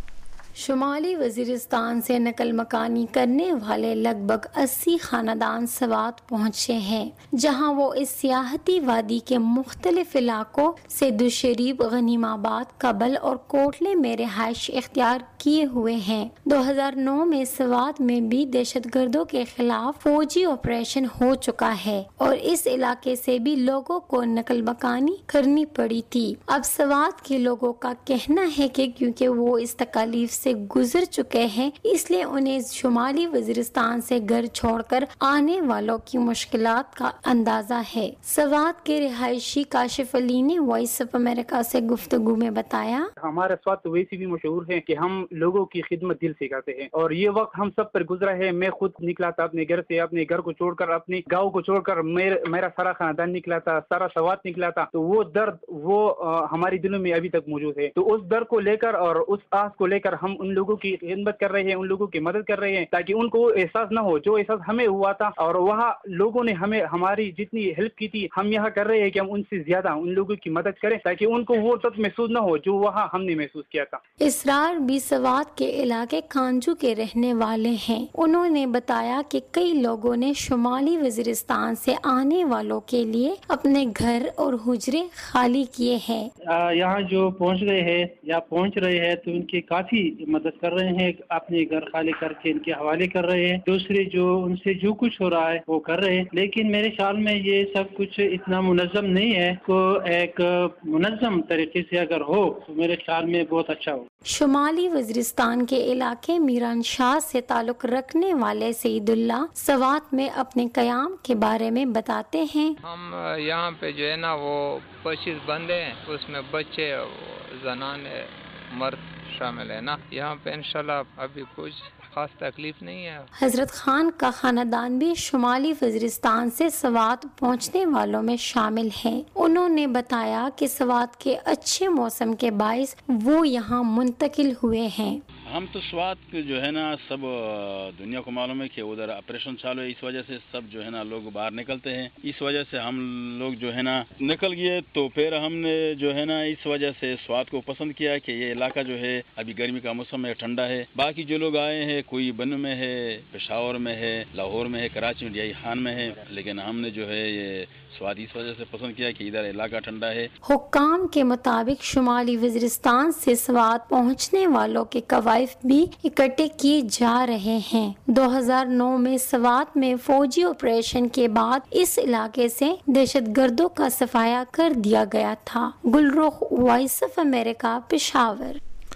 شمالی وزیرستان سے نقل مکانی کرنے والے لگ بھگ 80 خاندان سوات پہنچے ہیں، جہاں وہ اس سیاحتی وادی کے مختلف علاقوں سے دوشریف، غنیم آباد، کبل اور کوٹلے میں رہائش اختیار کیے ہوئے ہیں۔ 2009 میں سوات میں بھی دہشت گردوں کے خلاف فوجی آپریشن ہو چکا ہے اور اس علاقے سے بھی لوگوں کو نقل مکانی کرنی پڑی تھی۔ اب سوات کے لوگوں کا کہنا ہے کہ کیونکہ وہ اس تکالیف سے گزر چکے ہیں، اس لیے انہیں شمالی وزیرستان سے گھر چھوڑ کر آنے والوں کی مشکلات کا اندازہ ہے۔ سوات کے رہائشی کاشف علی نے وائس آف امریکہ سے گفتگو میں بتایا، ہمارا سوات تو ویسے بھی مشہور ہے کہ ہم لوگوں کی خدمت دل سے کرتے ہیں اور یہ وقت ہم سب پر گزرا ہے۔ میں خود نکلا تھا اپنے گھر سے، اپنے گھر کو چھوڑ کر، اپنے گاؤں کو چھوڑ کر، میرا سارا خاندان نکلا تھا، سارا سوات نکلا تھا، تو وہ درد وہ ہمارے دلوں میں ابھی تک موجود ہے۔ تو اس درد کو لے کر اور اس آس کو لے کر ہم ان لوگوں کی خدمت کر رہے ہیں، ان لوگوں کی مدد کر رہے ہیں تاکہ ان کو احساس نہ ہو جو احساس ہمیں ہوا تھا، اور وہاں لوگوں نے ہماری جتنی ہیلپ کی تھی، ہم یہاں کر رہے ہیں کہ ہم ان سے زیادہ ان لوگوں کی مدد کریں تاکہ ان کو وہ درد محسوس نہ ہو جو وہاں ہم نے محسوس کیا تھا۔ اسرار بھی سوات کے علاقے کانجو کے رہنے والے ہیں۔ انہوں نے بتایا کہ کئی لوگوں نے شمالی وزیرستان سے آنے والوں کے لیے اپنے گھر اور حجرے خالی کیے ہیں۔ یہاں جو پہنچ گئے ہیں یا پہنچ رہے ہیں تو ان کی کافی مدد کر رہے ہیں، اپنے گھر خالی کر کے ان کے حوالے کر رہے ہیں، دوسرے جو ان سے جو کچھ ہو رہا ہے وہ کر رہے ہیں، لیکن میرے خیال میں یہ سب کچھ اتنا منظم نہیں ہے۔ کو ایک منظم طریقے سے اگر ہو تو میرے خیال میں بہت اچھا ہو۔ شمالی وزیرستان کے علاقے میران شاہ سے تعلق رکھنے والے سعید اللہ سوات میں اپنے قیام کے بارے میں بتاتے ہیں۔ ہم یہاں پہ جو ہے نا وہ 25 بندے ہیں، اس میں بچے، زنان، مرد شامل ہے نا۔ یہاں پہ انشاءاللہ ابھی کچھ خاص تکلیف نہیں ہے۔ حضرت خان کا خاندان بھی شمالی وزیرستان سے سوات پہنچنے والوں میں شامل ہے۔ انہوں نے بتایا کہ سوات کے اچھے موسم کے باعث وہ یہاں منتقل ہوئے ہیں۔ ہم تو سوات جو ہے نا سب دنیا کو معلوم ہے کہ ادھر آپریشن چالو ہے، اس وجہ سے سب جو ہے نا لوگ باہر نکلتے ہیں، اس وجہ سے ہم لوگ جو ہے نا نکل گئے، تو پھر ہم نے جو ہے نا اس وجہ سے سوات کو پسند کیا کہ یہ علاقہ جو ہے ابھی گرمی کا موسم ہے، ٹھنڈا ہے۔ باقی جو لوگ آئے ہیں کوئی بن میں ہے، پشاور میں ہے، لاہور میں ہے، کراچی میں، یہی خان میں ہے، لیکن ہم نے جو ہے یہ سوات اس وجہ سے پسند کیا کہ ادھر علاقہ ٹھنڈا ہے۔ حکام کے مطابق شمالی وزیرستان سے سوات پہنچنے والوں کے قوائف بھی اکٹھے کیے جا رہے ہیں۔ 2009 میں سوات میں فوجی آپریشن کے بعد اس علاقے سے دہشت گردوں کا صفایا کر دیا گیا تھا۔ Gulrukh, Voice of America, Peshawar.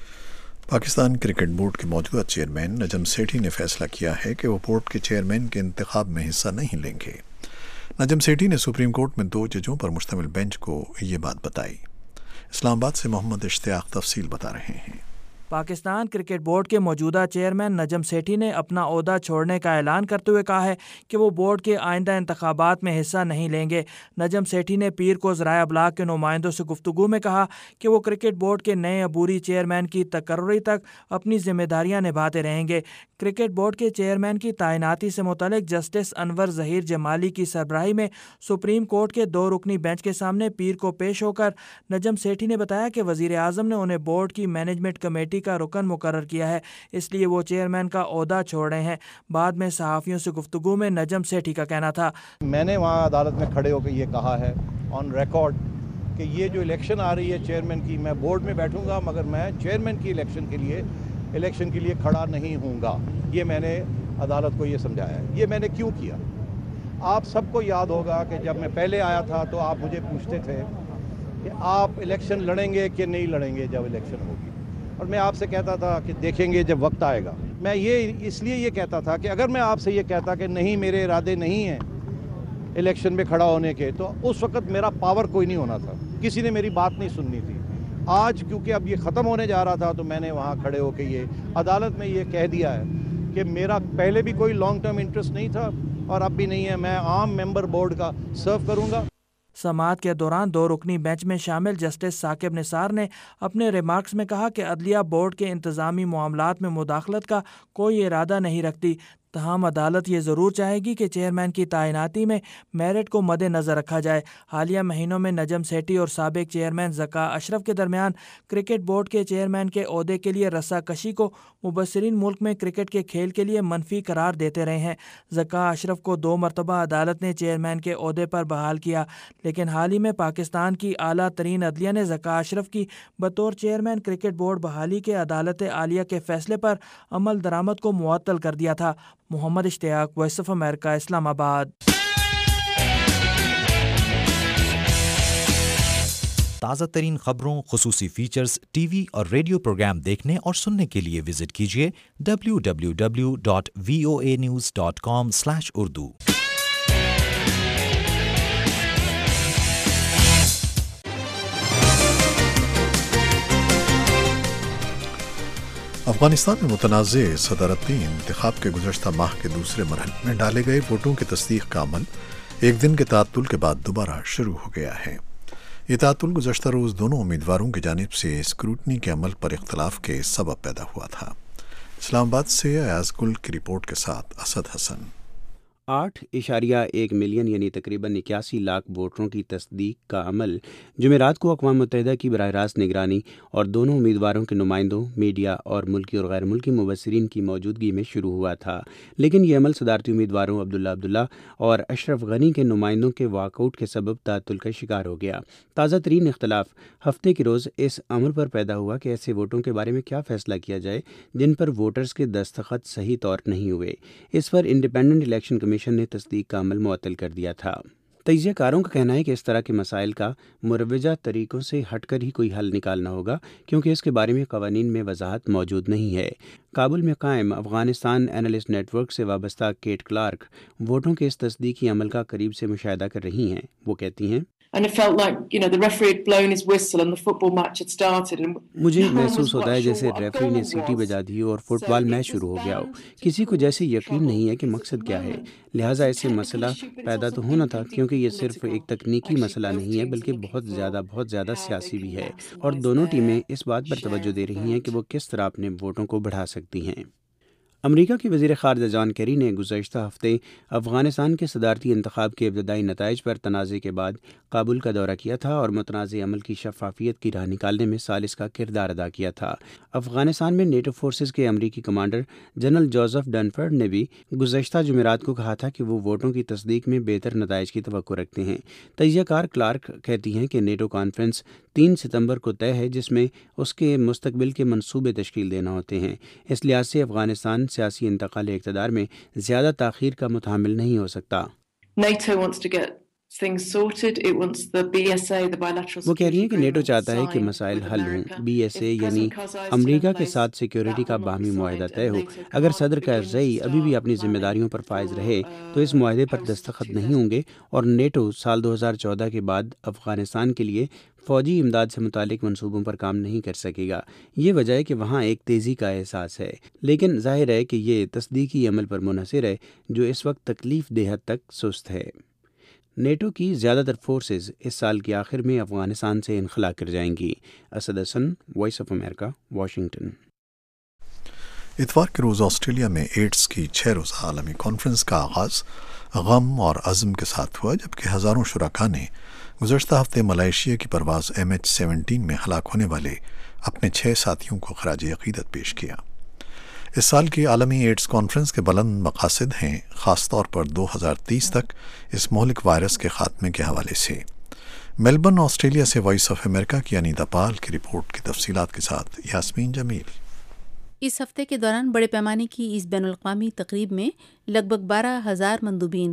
Pakistan cricket board کے موجودہ چیئرمین نجم سیٹھی نے فیصلہ کیا ہے کہ وہ بورڈ کے چیئرمین کے انتخاب میں حصہ نہیں لیں گے۔ نجم سیٹھی نے سپریم کورٹ میں 2 ججوں پر مشتمل بینچ کو یہ بات بتائی۔ اسلام آباد سے محمد اشتیاق تفصیل بتا رہے ہیں۔ پاکستان کرکٹ بورڈ کے موجودہ چیئرمین نجم سیٹھی نے اپنا عہدہ چھوڑنے کا اعلان کرتے ہوئے کہا ہے کہ وہ بورڈ کے آئندہ انتخابات میں حصہ نہیں لیں گے۔ نجم سیٹھی نے پیر کو ذرائع ابلاغ کے نمائندوں سے گفتگو میں کہا کہ وہ کرکٹ بورڈ کے نئے عبوری چیئرمین کی تقرری تک اپنی ذمہ داریاں نبھاتے رہیں گے۔ کرکٹ بورڈ کے چیئرمین کی تعیناتی سے متعلق جسٹس انور ظہیر جمالی کی سربراہی میں سپریم کورٹ کے 2 رکنی بینچ کے سامنے پیر کو پیش ہو کر نجم سیٹھی نے بتایا کہ وزیر اعظم نے انہیں بورڈ کی مینجمنٹ کمیٹی کا رکن مقرر کیا ہے، اس لیے وہ چیئرمین کا عہدہ چھوڑ رہے ہیں۔ بعد میں صحافیوں سے گفتگو میں نجم سیٹھی کا کہنا تھا، میں نے وہاں عدالت میں کھڑے ہو کے یہ کہا ہے آن ریکارڈ کہ یہ جو الیکشن آ رہی ہے چیئرمین کی، میں بورڈ میں بیٹھوں گا مگر میں چیئرمین کی الیکشن کے لیے کھڑا نہیں ہوں گا۔ یہ میں نے عدالت کو یہ سمجھایا ہے۔ یہ میں نے کیوں کیا؟ آپ سب کو یاد ہوگا کہ جب میں پہلے آیا تھا تو آپ مجھے پوچھتے تھے کہ آپ الیکشن لڑیں گے کہ نہیں لڑیں گے جب الیکشن ہوگی، اور میں آپ سے کہتا تھا کہ دیکھیں گے جب وقت آئے گا۔ میں یہ اس لیے یہ کہتا تھا کہ اگر میں آپ سے یہ کہتا کہ نہیں میرے ارادے نہیں ہیں الیکشن میں کھڑا ہونے کے، تو اس وقت میرا پاور کوئی نہیں ہونا تھا، کسی نے میری بات نہیں سننی تھی۔ آج کیونکہ اب یہ ختم ہونے جا رہا تھا تو میں نے وہاں کھڑے ہو کے یہ عدالت میں یہ کہہ دیا ہے کہ میرا پہلے بھی کوئی لانگ ٹرم انٹرسٹ نہیں تھا اور اب بھی نہیں ہے، میں عام ممبر بورڈ کا سرو کروں گا۔ سماعت کے دوران 2 رکنی بینچ میں شامل جسٹس ثاقب نثار نے اپنے ریمارکس میں کہا کہ عدلیہ بورڈ کے انتظامی معاملات میں مداخلت کا کوئی ارادہ نہیں رکھتی، تاہم عدالت یہ ضرور چاہے گی کہ چیئرمین کی تعیناتی میں میرٹ کو مد نظر رکھا جائے۔ حالیہ مہینوں میں نجم سیٹھی اور سابق چیئرمین ذکا اشرف کے درمیان کرکٹ بورڈ کے چیئرمین کے عہدے کے لیے رسا کشی کو مبصرین ملک میں کرکٹ کے کھیل کے لیے منفی قرار دیتے رہے ہیں۔ ذکا اشرف کو 2 مرتبہ عدالت نے چیئرمین کے عہدے پر بحال کیا، لیکن حال ہی میں پاکستان کی اعلیٰ ترین عدلیہ نے ذکا اشرف کی بطور چیئرمین کرکٹ بورڈ بحالی کے عدالت عالیہ کے فیصلے پر عمل درآمد کو معطل کر دیا تھا۔ محمد اشتیاق، وائس آف امریکہ، اسلام آباد۔ تازہ ترین خبروں، خصوصی فیچرز، ٹی وی اور ریڈیو پروگرام دیکھنے اور سننے کے لیے وزٹ کیجیے www.voanews.com/urdu۔ افغانستان میں متنازع صدارتی انتخاب کے گزشتہ ماہ کے دوسرے مرحلے میں ڈالے گئے ووٹوں کی تصدیق کا عمل ایک دن کے تعطل کے بعد دوبارہ شروع ہو گیا ہے۔ یہ تعطل گزشتہ روز دونوں امیدواروں کی جانب سے اسکروٹنی کے عمل پر اختلاف کے سبب پیدا ہوا تھا۔ اسلام آباد سے ایاز گل کی رپورٹ کے ساتھ اسد حسن۔ 8.1 ملین یعنی تقریباً 81 لاکھ ووٹروں کی تصدیق کا عمل جمعرات کو اقوام متحدہ کی براہ راست نگرانی اور دونوں امیدواروں کے نمائندوں، میڈیا اور ملکی اور غیر ملکی مبصرین کی موجودگی میں شروع ہوا تھا، لیکن یہ عمل صدارتی امیدواروں عبداللہ اور اشرف غنی کے نمائندوں کے واک آؤٹ کے سبب تعطل کا شکار ہو گیا۔ تازہ ترین اختلاف ہفتے کے روز اس عمل پر پیدا ہوا کہ ایسے ووٹوں کے بارے میں کیا فیصلہ کیا جائے جن پر ووٹرز کے دستخط صحیح طور نہیں ہوئے۔ اس پر انڈیپینڈنٹ الیکشن کمیشن نے تصدیق کا عمل معطل کر دیا تھا۔ تجزیہ کاروں کا کہنا ہے کہ اس طرح کے مسائل کا مروجہ طریقوں سے ہٹ کر ہی کوئی حل نکالنا ہوگا، کیونکہ اس کے بارے میں قوانین میں وضاحت موجود نہیں ہے۔ کابل میں قائم افغانستان اینالسٹ نیٹ ورک سے وابستہ کیٹ کلارک ووٹوں کے اس تصدیقی عمل کا قریب سے مشاہدہ کر رہی ہیں۔ وہ کہتی ہیں، مجھے محسوس ہوتا ہے جیسے ریفری نے سیٹی بجا دی اور فٹ بال میچ شروع ہو گیا ہو، کسی کو جیسے یقین نہیں ہے کہ مقصد کیا ہے، لہٰذا اس سے مسئلہ پیدا تو ہونا تھا، کیونکہ یہ صرف ایک تکنیکی مسئلہ نہیں ہے بلکہ بہت زیادہ سیاسی بھی ہے، اور دونوں ٹیمیں اس بات پر توجہ دے رہی ہیں کہ وہ کس طرح اپنے ووٹوں کو بڑھا سکتی ہیں۔ امریکہ کے وزیر خارجہ جان کیری نے گزشتہ ہفتے افغانستان کے صدارتی انتخاب کے ابتدائی نتائج پر تنازع کے بعد کابل کا دورہ کیا تھا اور متنازع عمل کی شفافیت کی راہ نکالنے میں ثالث کا کردار ادا کیا تھا۔ افغانستان میں نیٹو فورسز کے امریکی کمانڈر جنرل جوزف ڈنفرڈ نے بھی گزشتہ جمعرات کو کہا تھا کہ وہ ووٹوں کی تصدیق میں بہتر نتائج کی توقع رکھتے ہیں۔ تجزیہ کار کلارک کہتی ہیں کہ نیٹو کانفرنس 3 ستمبر کو طے ہے، جس میں اس کے مستقبل کے منصوبے تشکیل دینا ہوتے ہیں۔ اس لحاظ سے افغانستان سیاسی انتقال اقتدار میں زیادہ تاخیر کا متحمل نہیں ہو سکتا۔ وہ کہہ رہی ہیں کہ نیٹو چاہتا ہے کہ مسائل حل ہوں، BSA یعنی امریکہ کے ساتھ سیکیورٹی کا باہمی معاہدہ طے ہو۔ اگر صدر کرزئی ابھی بھی اپنی ذمہ داریوں پر فائز رہے تو اس معاہدے پر دستخط نہیں ہوں گے، اور نیٹو سال 2014 کے بعد افغانستان کے لیے فوجی امداد سے متعلق منصوبوں پر کام نہیں کر سکے گا۔ یہ وجہ ہے کہ وہاں ایک تیزی کا احساس ہے، لیکن ظاہر ہے کہ یہ تصدیقی عمل پر منحصر ہے جو اس وقت تکلیف دہ حد تک سست ہے۔ نیٹو کی زیادہ تر فورسز اس سال کے آخر میں افغانستان سے انخلا کر جائیں گی۔ Asad Hassan, Voice of America, Washington. اتوار کے روز آسٹریلیا میں ایڈز کی 6 روزہ عالمی کانفرنس کا آغاز غم اور عزم کے ساتھ ہوا، جبکہ ہزاروں شرکاء نے گزشتہ ہفتے ملائیشیا کی پرواز MH17 میں ہلاک ہونے والے اپنے 6 ساتھیوں کو خراج عقیدت پیش کیا۔ اس سال کی عالمی ایڈز کانفرنس کے بلند مقاصد ہیں، خاص طور پر 2030 تک اس مہلک وائرس کے خاتمے کے حوالے سے۔ میلبرن، آسٹریلیا سے وائس آف امریکہ کی انیتا پال کی رپورٹ کی تفصیلات کے ساتھ یاسمین جمیل۔ اس ہفتے کے دوران بڑے پیمانے کی اس بین الاقوامی تقریب میں لگ بھگ 12,000 مندوبین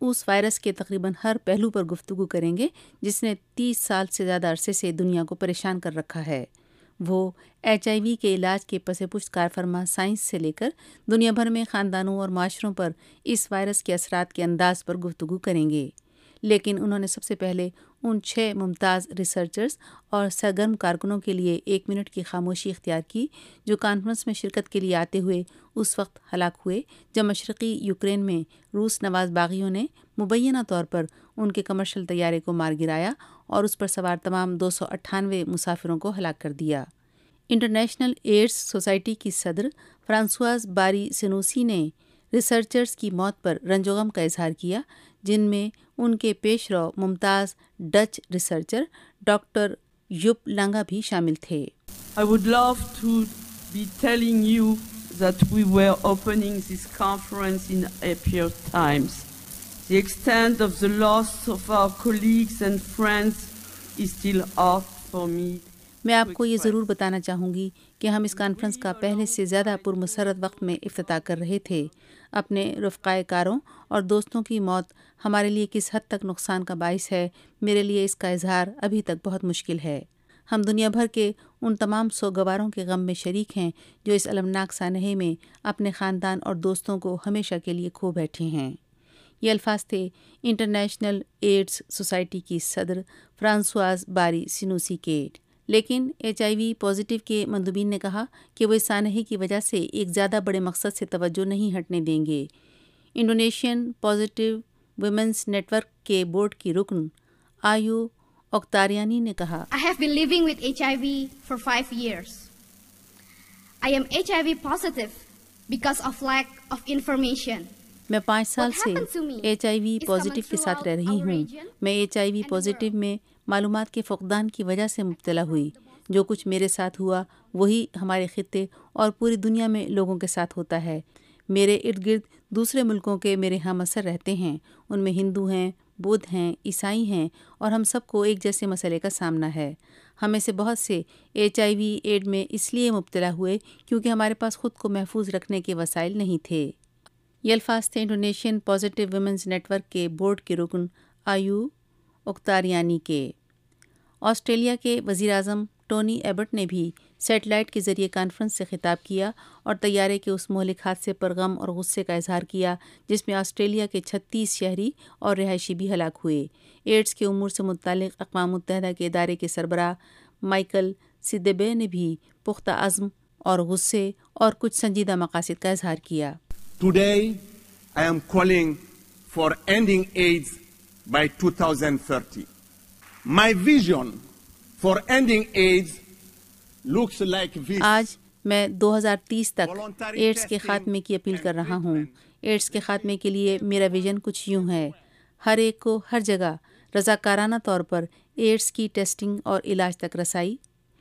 اس وائرس کے تقریباً ہر پہلو پر گفتگو کریں گے جس نے 30 سال سے زیادہ عرصے سے دنیا کو پریشان کر رکھا ہے۔ وہ HIV کے علاج کے پس پشت کار فرما سائنس سے لے کر دنیا بھر میں خاندانوں اور معاشروں پر اس وائرس کے اثرات کے انداز پر گفتگو کریں گے، لیکن انہوں نے سب سے پہلے ان 6 ممتاز ریسرچرز اور سرگرم کارکنوں کے لیے 1 منٹ کی خاموشی اختیار کی جو کانفرنس میں شرکت کے لیے آتے ہوئے اس وقت ہلاک ہوئے جب مشرقی یوکرین میں روس نواز باغیوں نے مبینہ طور پر ان کے کمرشل طیارے کو مار گرایا اور اس پر سوار تمام 298 مسافروں کو ہلاک کر دیا۔ انٹرنیشنل ایڈز سوسائٹی کی صدر فرانسواز باری سنوسی نے ریسرچرز کی موت پر رنج و غم کا اظہار کیا، جن میں ان کے پیش رو ممتاز Dutch researcher doctor Joep Lange بھی شامل تھے۔ I would love to be telling you that we were opening this conference in happier times. The extent of the loss of our colleagues and friends is still hard for me. میں آپ کو یہ ضرور بتانا چاہوں گی کہ ہم اس کانفرنس کا پہلے سے زیادہ پرمسرت وقت میں افتتاح کر رہے تھے۔ اپنے رفقائے کاروں اور دوستوں کی موت ہمارے لیے کس حد تک نقصان کا باعث ہے، میرے لیے اس کا اظہار ابھی تک بہت مشکل ہے۔ ہم دنیا بھر کے ان تمام سوگواروں کے غم میں شریک ہیں جو اس المناک سانحے میں اپنے خاندان اور دوستوں کو ہمیشہ کے لیے کھو بیٹھے ہیں۔ یہ الفاظ تھے انٹرنیشنل ایڈز سوسائٹی کی صدر فرانسواز باری سنوسی کے۔ لیکن HIV پازیٹیو کے مندوبین نے کہا کہ وہ اس سانحے کی وجہ سے ایک زیادہ بڑے مقصد سے توجہ نہیں ہٹنے دیں گے۔ Indonesian positive women's network کے بورڈ کی رکن آیو اوکتاریانی نے کہا، I have been living with HIV for 5 years. I am HIV positive because of lack of information. میں 5 سال سے HIV پازیٹیو کے ساتھ رہ رہی ہوں۔ میں HIV پازیٹیو میں معلومات کے فقدان کی وجہ سے مبتلا ہوئی۔ جو کچھ میرے ساتھ ہوا وہی ہمارے خطے اور پوری دنیا میں لوگوں کے ساتھ ہوتا ہے۔ میرے ارد گرد دوسرے ملکوں کے میرے ہم اثر رہتے ہیں، ان میں ہندو ہیں، بدھ ہیں، عیسائی ہیں، اور ہم سب کو ایک جیسے مسئلے کا سامنا ہے۔ ہمیں سے بہت سے HIV ایڈ میں اس لیے مبتلا ہوئے کیونکہ ہمارے پاس خود کو محفوظ رکھنے کے وسائل نہیں تھے۔ یہ الفاظ تھے Indonesian positive women's network کے بورڈ کے رکن آیو اوکتاریانی کے۔ آسٹریلیا کے وزیر اعظم ٹونی ایبٹ نے بھی سیٹلائٹ کے ذریعے کانفرنس سے خطاب کیا اور طیارے کے اس مہلک حادثے پر غم اور غصے کا اظہار کیا جس میں آسٹریلیا کے 36 شہری اور رہائشی بھی ہلاک ہوئے۔ ایڈز کے امور سے متعلق اقوام متحدہ کے ادارے کے سربراہ مائیکل سدیبے نے بھی پختہ عزم اور غصے اور کچھ سنجیدہ مقاصد کا اظہار کیا۔ Today I am calling for ending AIDS by 2030. My vision for ending AIDS looks like this. آج میں 2030 تک ایڈز کے خاتمے کی اپیل کر رہا ہوں۔ ایڈز کے خاتمے کے لیے میرا ویژن کچھ یوں ہے: ہر ایک کو ہر جگہ رضاکارانہ طور پر ایڈز کی ٹیسٹنگ اور علاج تک رسائی،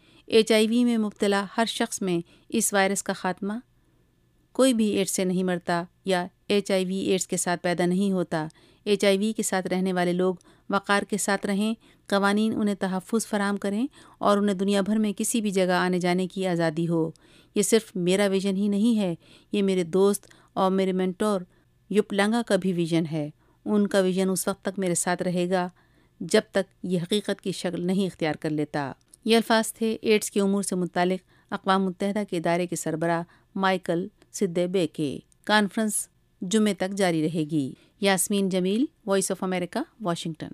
HIV میں مبتلا ہر شخص میں اس وائرس کا خاتمہ۔ کوئی بھی ایڈز سے نہیں مرتا یا HIV ایڈز کے ساتھ پیدا نہیں ہوتا۔ HIV کے ساتھ رہنے والے لوگ وقار کے ساتھ رہیں، قوانین انہیں تحفظ فراہم کریں اور انہیں دنیا بھر میں کسی بھی جگہ آنے جانے کی آزادی ہو۔ یہ صرف میرا ویژن ہی نہیں ہے، یہ میرے دوست اور میرے مینٹور یوپ لانگا کا بھی ویژن ہے۔ ان کا ویژن اس وقت تک میرے ساتھ رہے گا جب تک یہ حقیقت کی شکل نہیں اختیار کر لیتا۔ یہ الفاظ تھے ایڈز کے امور سے متعلق اقوام متحدہ کے ادارے کے سربراہ مائیکل سدیبے کے۔ کانفرنس جمعے تک جاری رہے گی۔ Yasmin Jamil, Voice of America, Washington.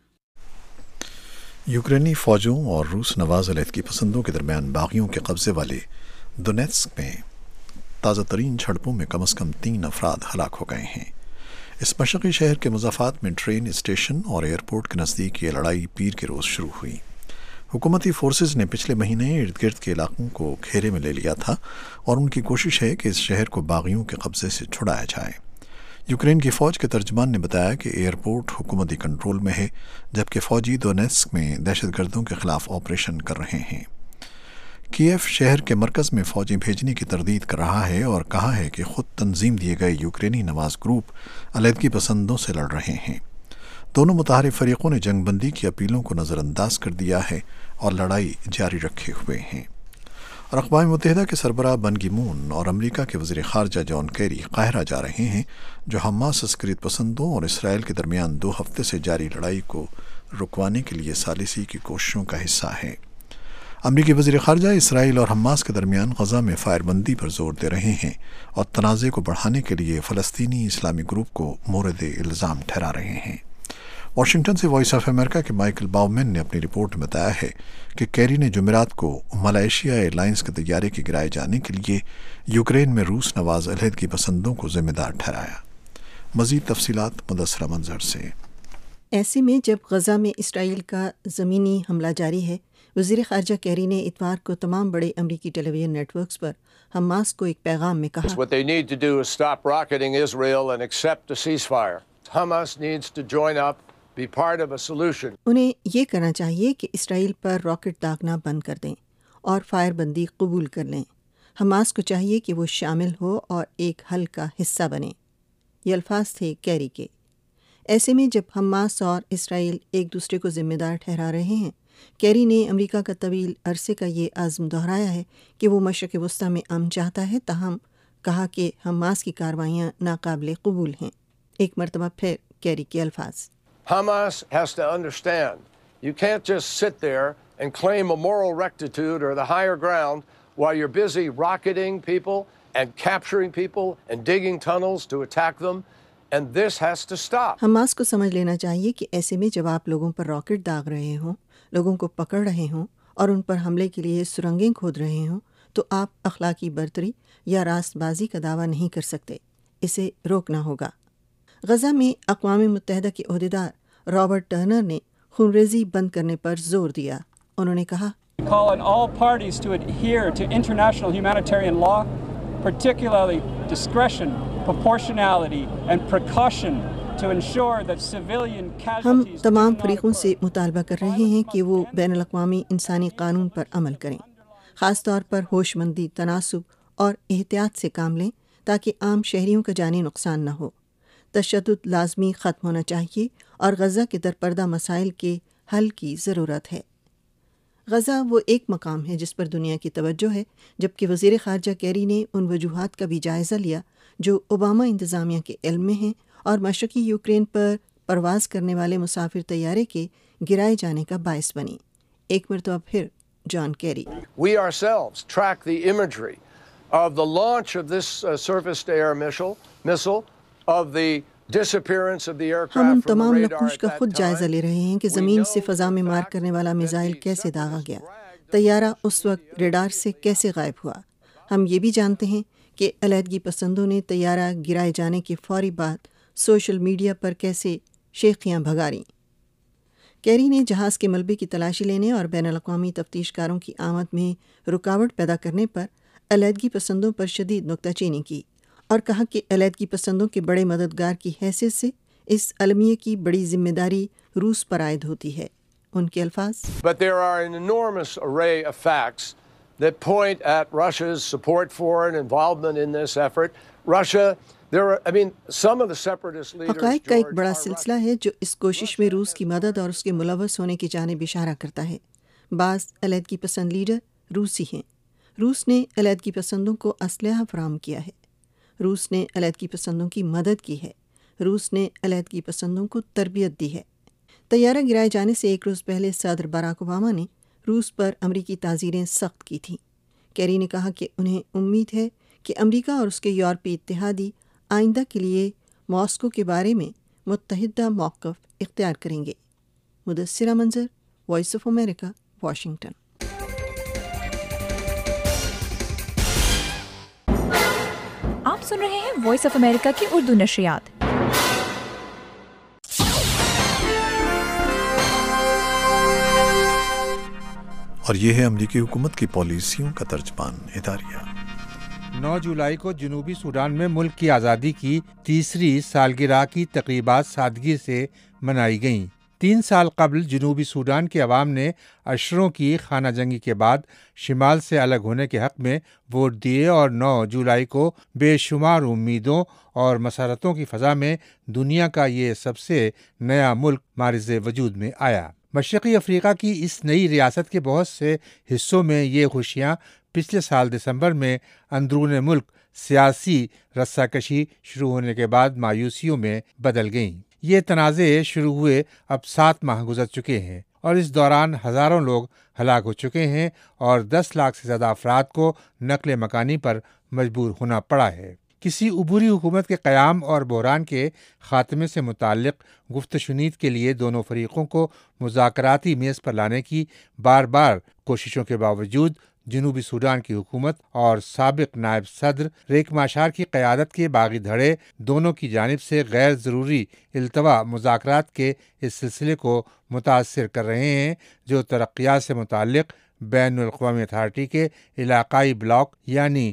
یوکرینی فوجوں اور روس نواز علیحدگی پسندوں کے درمیان باغیوں کے قبضے والے دونیتسک میں تازہ ترین جھڑپوں میں کم از کم 3 افراد ہلاک ہو گئے ہیں۔ اس مشرقی شہر کے مضافات میں ٹرین اسٹیشن اور ایئرپورٹ کے نزدیک یہ لڑائی پیر کے روز شروع ہوئی۔ حکومتی فورسز نے پچھلے مہینے ارد گرد کے علاقوں کو گھیرے میں لے لیا تھا اور ان کی کوشش ہے کہ اس شہر کو باغیوں کے قبضے سے چھڑایا جائے۔ یوکرین کی فوج کے ترجمان نے بتایا کہ ایئرپورٹ حکومتی کنٹرول میں ہے جبکہ فوجی دونیتسک میں دہشت گردوں کے خلاف آپریشن کر رہے ہیں۔ کیف شہر کے مرکز میں فوجی بھیجنے کی تردید کر رہا ہے اور کہا ہے کہ خود تنظیم دیے گئے یوکرینی نواز گروپ علیحدگی پسندوں سے لڑ رہے ہیں۔ دونوں متحارب فریقوں نے جنگ بندی کی اپیلوں کو نظر انداز کر دیا ہے اور لڑائی جاری رکھے ہوئے ہیں۔ اور اقوام متحدہ کے سربراہ بن کی مون اور امریکہ کے وزیر خارجہ جان کیری قاہرہ جا رہے ہیں، جو حماس عسکریت پسندوں اور اسرائیل کے درمیان 2 ہفتے سے جاری لڑائی کو رکوانے کے لیے ثالثی کی کوششوں کا حصہ ہے۔ امریکی وزیر خارجہ اسرائیل اور حماس کے درمیان غزہ میں فائر بندی پر زور دے رہے ہیں اور تنازع کو بڑھانے کے لیے فلسطینی اسلامی گروپ کو مورد الزام ٹھہرا رہے ہیں۔ واشنگٹن سے وائس آف امریکہ کے مائیکل باؤمین نے اپنی رپورٹ میں بتایا ہے کہ کیری نے جمعرات کو ملائیشیا ایئر لائنز کے طیارے کے گرائے جانے کے لیے یوکرین میں روس نواز علیحدگی پسندوں کو ذمہ دار ٹھہرایا۔ مزید تفصیلات مدثرہ منظر سے۔ ایسے میں جب غزہ میں اسرائیل کا زمینی حملہ جاری ہے، وزیر خارجہ کیری نے اتوار کو تمام بڑے امریکی ٹیلی ویژن نیٹ ورکس پر حماس کو ایک پیغام میں کہا، What they need to do is stop rocketing Israel and accept a ceasefire. Hamas needs to join up, be part of a solution. انہیں یہ کرنا چاہیے کہ اسرائیل پر راکٹ داغنا بند کر دیں اور فائر بندی قبول کر لیں۔ حماس کو چاہیے کہ وہ شامل ہو اور ایک حل کا حصہ بنے۔ یہ الفاظ تھے کیری کے۔ ایسے میں جب حماس اور اسرائیل ایک دوسرے کو ذمہ دار ٹھہرا رہے ہیں، کیری نے امریکہ کا طویل عرصے کا یہ عزم دہرایا ہے کہ وہ مشرق وسطیٰ میں امن چاہتا ہے، تاہم کہا کہ حماس کی کارروائیاں ناقابل قبول ہیں۔ ایک مرتبہ پھر کیری کے الفاظ، Hamas has to understand you can't just sit there and claim a moral rectitude or the higher ground while you're busy rocketing people and capturing people and digging tunnels to attack them, and this has to stop. Hamas کو سمجھ لینا چاہیے کہ ایسے میں جب آپ لوگوں پر راکٹ داغ رہے ہوں، لوگوں کو پکڑ رہے ہوں اور ان پر حملے کے لیے سرنگیں کھود رہے ہوں، تو آپ اخلاقی برتری یا راست بازی کا دعویٰ نہیں کر سکتے۔ اسے روکنا ہوگا۔ غزہ میں اقوام متحدہ کے عہدیدار رابرٹ ٹرنر نے خونریزی بند کرنے پر زور دیا۔ انہوں نے کہا، call on all parties to adhere to international humanitarian law, particularly discretion, proportionality and precaution to ensure that civilian casualties. ہم تمام فریقوں سے مطالبہ کر رہے ہیں کہ وہ بین الاقوامی انسانی قانون پر عمل کریں، خاص طور پر ہوش مندی، تناسب اور احتیاط سے کام لیں تاکہ عام شہریوں کا جانی نقصان نہ ہو۔ تشدد لازمی ختم ہونا چاہیے اور غزہ کے درپردہ مسائل کے حل کی ضرورت ہے۔ غزہ وہ ایک مقام ہے جس پر دنیا کی توجہ ہے، جبکہ وزیر خارجہ کیری نے ان وجوہات کا بھی جائزہ لیا جو اوباما انتظامیہ کے علم میں ہیں اور مشرقی یوکرین پر پرواز کرنے والے مسافر طیارے کے گرائے جانے کا باعث بنی۔ ایک مرتبہ پھر John Kerry, We ourselves track the imagery of the launch of this surface-to-air missile, of the disappearance of the aircraft ہم ان from the تمام radar نقوش at کا that خود جائزہ time. لے رہے ہیں کہ زمین سے فضا میں مار کرنے والا میزائل کیسے داغا گیا، طیارہ اس وقت ریڈار سے کیسے غائب ہوا۔ ہم یہ بھی جانتے ہیں کہ علیحدگی پسندوں نے طیارہ گرائے جانے کے فوری بعد سوشل میڈیا پر کیسے شیخیاں بھگاریں۔ کیری نے جہاز کے ملبے کی تلاشی لینے اور بین الاقوامی تفتیش کاروں کی آمد میں رکاوٹ پیدا کرنے پر علیحدگی پسندوں پر شدید نکتہ چینی کی اور کہا کہ علیحدگی پسندوں کے بڑے مددگار کی حیثیت سے اس المیہ کی بڑی ذمہ داری روس پر عائد ہوتی ہے۔ ان کے الفاظ، But there are an enormous array of facts that point at Russia's support for and involvement in this effort. Some of the separatist leaders. حقائق کا ایک بڑا سلسلہ ہے جو اس کوشش میں روس کی مدد اور اس کے ملوث ہونے کی جانب اشارہ کرتا ہے۔ بعض علیحدگی پسند لیڈر روسی ہیں۔ روس نے علیحدگی پسندوں کو اسلحہ فراہم کیا ہے۔ روس نے علیحدگی پسندوں کی مدد کی ہے۔ روس نے علیحدگی پسندوں کو تربیت دی ہے۔ طیارہ گرائے جانے سے ایک روز پہلے صدر باراک اوباما نے روس پر امریکی تعزیریں سخت کی تھیں۔ کیری نے کہا کہ انہیں امید ہے کہ امریکہ اور اس کے یورپی اتحادی آئندہ کے لیے ماسکو کے بارے میں متحدہ موقف اختیار کریں گے۔ مدثرہ منظر، وائس آف امریکہ، واشنگٹن۔ آپ سن رہے ہیں وائس آف امریکہ کی اردو نشریات۔ اور یہ ہے امریکی حکومت کی پالیسیوں کا ترجمان اداریہ۔ 9 جولائی کو جنوبی سوڈان میں ملک کی آزادی کی تیسری سالگرہ کی تقریبات سادگی سے منائی گئیں۔ 3 سال قبل جنوبی سوڈان کے عوام نے اشروں کی خانہ جنگی کے بعد شمال سے الگ ہونے کے حق میں ووٹ دیے اور 9 جولائی کو بے شمار امیدوں اور مسرتوں کی فضا میں دنیا کا یہ سب سے نیا ملک معرض وجود میں آیا۔ مشرقی افریقہ کی اس نئی ریاست کے بہت سے حصوں میں یہ خوشیاں پچھلے سال دسمبر میں اندرون ملک سیاسی رساکشی شروع ہونے کے بعد مایوسیوں میں بدل گئیں۔ یہ تنازع شروع ہوئے اب 7 ماہ گزر چکے ہیں اور اس دوران ہزاروں لوگ ہلاک ہو چکے ہیں اور 10 لاکھ سے زیادہ افراد کو نقل مکانی پر مجبور ہونا پڑا ہے۔ کسی عبوری حکومت کے قیام اور بحران کے خاتمے سے متعلق گفت و شنید کے لیے دونوں فریقوں کو مذاکراتی میز پر لانے کی بار بار کوششوں کے باوجود جنوبی سوڈان کی حکومت اور سابق نائب صدر ریک ماشار کی قیادت کے باغی دھڑے دونوں کی جانب سے غیر ضروری التوا مذاکرات کے اس سلسلے کو متاثر کر رہے ہیں جو ترقیات سے متعلق بین الاقوامی اتھارٹی کے علاقائی بلاک یعنی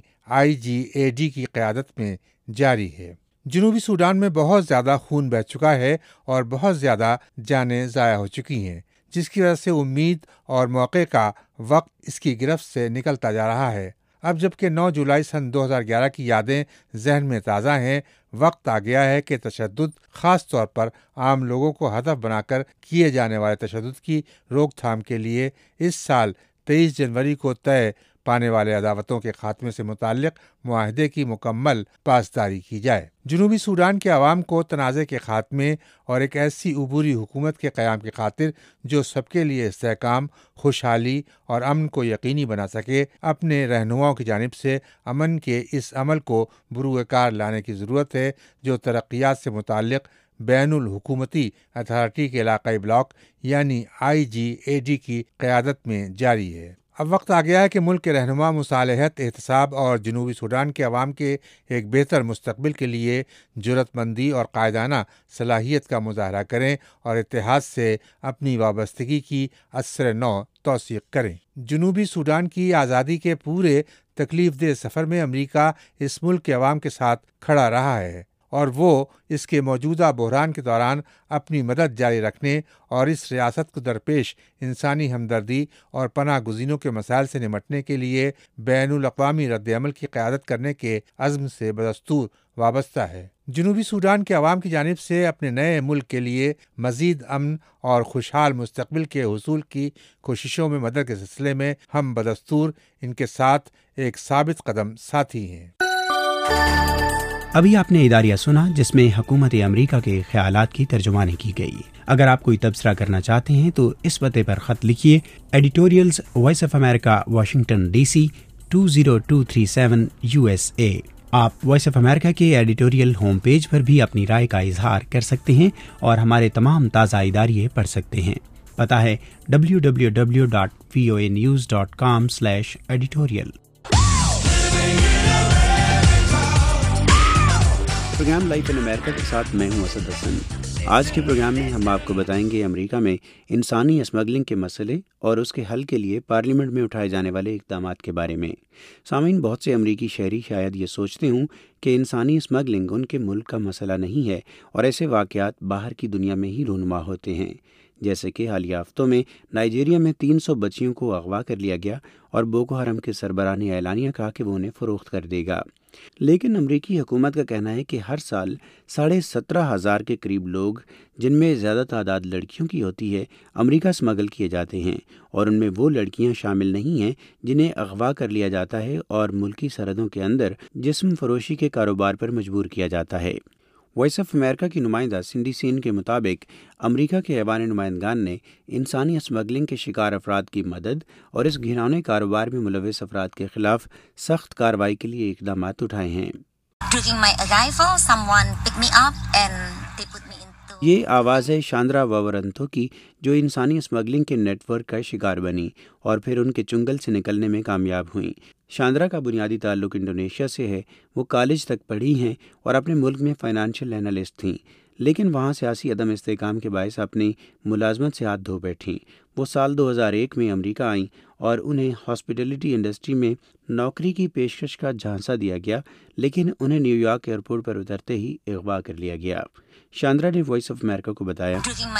IGAD کی قیادت میں جاری ہے۔ جنوبی سوڈان میں بہت زیادہ خون بہہ چکا ہے اور بہت زیادہ جانیں ضائع ہو چکی ہیں، جس کی وجہ سے امید اور موقع کا وقت اس کی گرفت سے نکلتا جا رہا ہے۔ اب جبکہ 9 جولائی سن 2011 کی یادیں ذہن میں تازہ ہیں، وقت آ گیا ہے کہ تشدد، خاص طور پر عام لوگوں کو ہدف بنا کر کیے جانے والے تشدد کی روک تھام کے لیے اس سال 23 جنوری کو طے پانے والے عداوتوں کے خاتمے سے متعلق معاہدے کی مکمل پاسداری کی جائے۔ جنوبی سوڈان کے عوام کو تنازع کے خاتمے اور ایک ایسی عبوری حکومت کے قیام کی خاطر جو سب کے لیے استحکام، خوشحالی اور امن کو یقینی بنا سکے، اپنے رہنماؤں کی جانب سے امن کے اس عمل کو بروئے کار لانے کی ضرورت ہے جو ترقیات سے متعلق بین الحکومتی اتھارٹی کے علاقائی بلاک یعنی IGAD کی قیادت میں جاری ہے۔ اب وقت آ گیا ہے کہ ملک کے رہنما مصالحت، احتساب اور جنوبی سوڈان کے عوام کے ایک بہتر مستقبل کے لیے جرأت مندی اور قائدانہ صلاحیت کا مظاہرہ کریں اور اتحاد سے اپنی وابستگی کی اثر نو توثیق کریں۔ جنوبی سوڈان کی آزادی کے پورے تکلیف دہ سفر میں امریکہ اس ملک کے عوام کے ساتھ کھڑا رہا ہے اور وہ اس کے موجودہ بحران کے دوران اپنی مدد جاری رکھنے اور اس ریاست کو درپیش انسانی ہمدردی اور پناہ گزینوں کے مسائل سے نمٹنے کے لیے بین الاقوامی رد عمل کی قیادت کرنے کے عزم سے بدستور وابستہ ہے۔ جنوبی سوڈان کے عوام کی جانب سے اپنے نئے ملک کے لیے مزید امن اور خوشحال مستقبل کے حصول کی کوششوں میں مدد کے سلسلے میں ہم بدستور ان کے ساتھ ایک ثابت قدم ساتھی ہیں۔ ابھی آپ نے اداریہ سنا جس میں حکومت امریکہ کے خیالات کی ترجمانی کی گئی۔ اگر آپ کوئی تبصرہ کرنا چاہتے ہیں تو اس پتے پر خط لکھیے، editorials Voice of America, Washington DC 20237 USA۔ آپ وائس آف امریکہ کے ایڈیٹوریل ہوم پیج پر بھی اپنی رائے کا اظہار کر سکتے ہیں اور ہمارے تمام تازہ اداریے پڑھ سکتے ہیں۔ پتہ ہے www.voanews.com/editorial۔ پروگرام لائف ان امریکہ کے ساتھ میں ہوں اسد حسن۔ آج کے پروگرام میں ہم آپ کو بتائیں گے امریکہ میں انسانی اسمگلنگ کے مسئلے اور اس کے حل کے لیے پارلیمنٹ میں اٹھائے جانے والے اقدامات کے بارے میں۔ سامعین، بہت سے امریکی شہری شاید یہ سوچتے ہوں کہ انسانی اسمگلنگ ان کے ملک کا مسئلہ نہیں ہے اور ایسے واقعات باہر کی دنیا میں ہی رونما ہوتے ہیں، جیسے کہ حالیہ ہفتوں میں نائجیریا میں 300 بچیوں کو اغوا کر لیا گیا اور بوکو حرم کے سربراہ نے اعلانیہ کہا کہ وہ انہیں فروخت کر دے گا۔ لیکن امریکی حکومت کا کہنا ہے کہ ہر سال 17,500 کے قریب لوگ، جن میں زیادہ تعداد لڑکیوں کی ہوتی ہے، امریکہ اسمگل کیے جاتے ہیں اور ان میں وہ لڑکیاں شامل نہیں ہیں جنہیں اغوا کر لیا جاتا ہے اور ملکی سرحدوں کے اندر جسم فروشی کے کاروبار پر مجبور کیا جاتا ہے۔ وائس آف امریکہ کی نمائندہ سنڈی سین کے مطابق امریکہ کے ایوان نمائندگان نے انسانی اسمگلنگ کے شکار افراد کی مدد اور اس گھناؤنے کاروبار میں ملوث افراد کے خلاف سخت کارروائی کے لیے اقدامات اٹھائے ہیں۔ یہ آواز ہے شاندرا وورنتھو کی، جو انسانی اسمگلنگ کے نیٹ ورک کا شکار بنی اور پھر ان کے چنگل سے نکلنے میں کامیاب ہوئیں۔ شاندرا کا بنیادی تعلق انڈونیشیا سے ہے۔ وہ کالج تک پڑھی ہیں اور اپنے ملک میں فائنانشل اینالسٹ تھیں، لیکن وہاں سیاسی عدم استحکام کے باعث اپنی ملازمت سے ہاتھ دھو بیٹھیں۔ وہ سال 2001 میں امریکہ آئیں اور انہیں ہاسپٹیلٹی انڈسٹری میں نوکری کی پیشکش کا جھانسا دیا گیا، لیکن انہیں نیو یارک ایئرپورٹ پر اترتے ہی اغوا کر لیا گیا۔ شاندرا نے وائس آف امریکہ کو بتایا،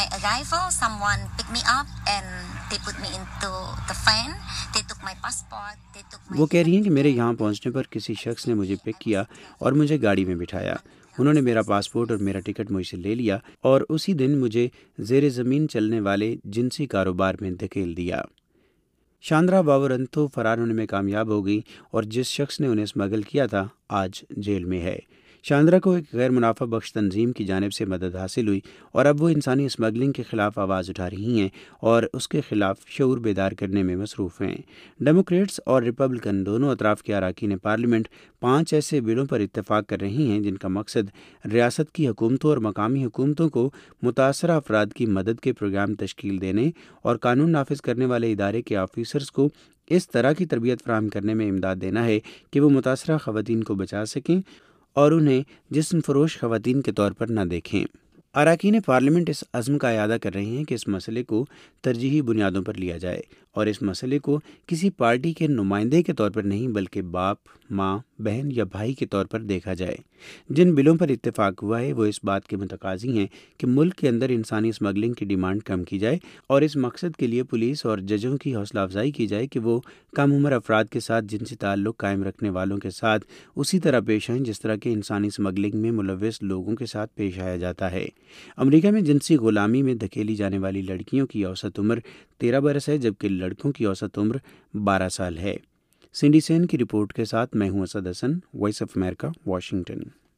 وہ کہہ رہی ہیں کہ میرے یہاں پہنچنے پر کسی شخص نے مجھے پک کیا اور مجھے گاڑی میں بٹھایا۔ انہوں نے میرا پاسپورٹ اور میرا ٹکٹ مجھ سے لے لیا اور اسی دن مجھے زیر زمین چلنے والے جنسی کاروبار میں دھکیل دیا۔ शांद्रा बावरंतो फरार होने में कामयाब हो गई और जिस शख्स ने उन्हें स्मगल किया था आज जेल में है। शांद्रा को एक गैर मुनाफा बख्श तंजीम की जानिब से मदद हासिल हुई और अब वो इंसानी स्मगलिंग के खिलाफ आवाज़ उठा रही हैं और उसके खिलाफ शऊर बेदार करने में मसरूफ़ हैं। डेमोक्रेट्स और रिपब्लिकन दोनों अतराफ़ के अरकान पार्लियामेंट 5 ऐसे बिलों पर इत्तेफाक कर रही हैं जिनका मकसद रियासत की हुकूमतों और मकामी हुकूमतों को मुतासरा अफराद की मदद के प्रोग्राम तश्कील देने और कानून नाफिज करने वाले इदारे के ऑफिसर्स को इस तरह की तरबियत फराहम करने में इमदाद देना है कि वो मुतासरा ख़वातीन को बचा सकें और उन्हें जिस्म फरोश ख़वातीन के तौर पर न देखें। अरकान पार्लियामेंट इस अज़्म का अयादा कर रहे हैं कि इस मसले को तरजीही बुनियादों पर लिया जाए और इस मसले को किसी पार्टी के नुमाइंदे के तौर पर नहीं बल्कि बाप, माँ, बहन या भाई के तौर पर देखा जाए। जिन बिलों पर इत्तेफाक हुआ है वो इस बात के मुतकाज़ी हैं कि मुल्क के अंदर इंसानी स्मगलिंग की डिमांड कम की जाए और इस मकसद के लिए पुलिस और जजों की हौसला अफजाई की जाए कि वो कम उम्र अफराद के साथ जिनसी ताल्लुक़ कायम रखने वालों के साथ उसी तरह पेश आएँ जिस तरह के इंसानी स्मगलिंग में मुलव्वस लोगों के साथ पेश आया जाता है। अमेरिका में जिनसी ग़ुलामी में धकेली जाने वाली लड़कियों की औसत उम्र 13 बरस है जबकि लड़कों की औसत उम्र 12 साल है। सिंडी सेन की रिपोर्ट के साथ मैं हूं Asad Hassan, Voice of America, Washington.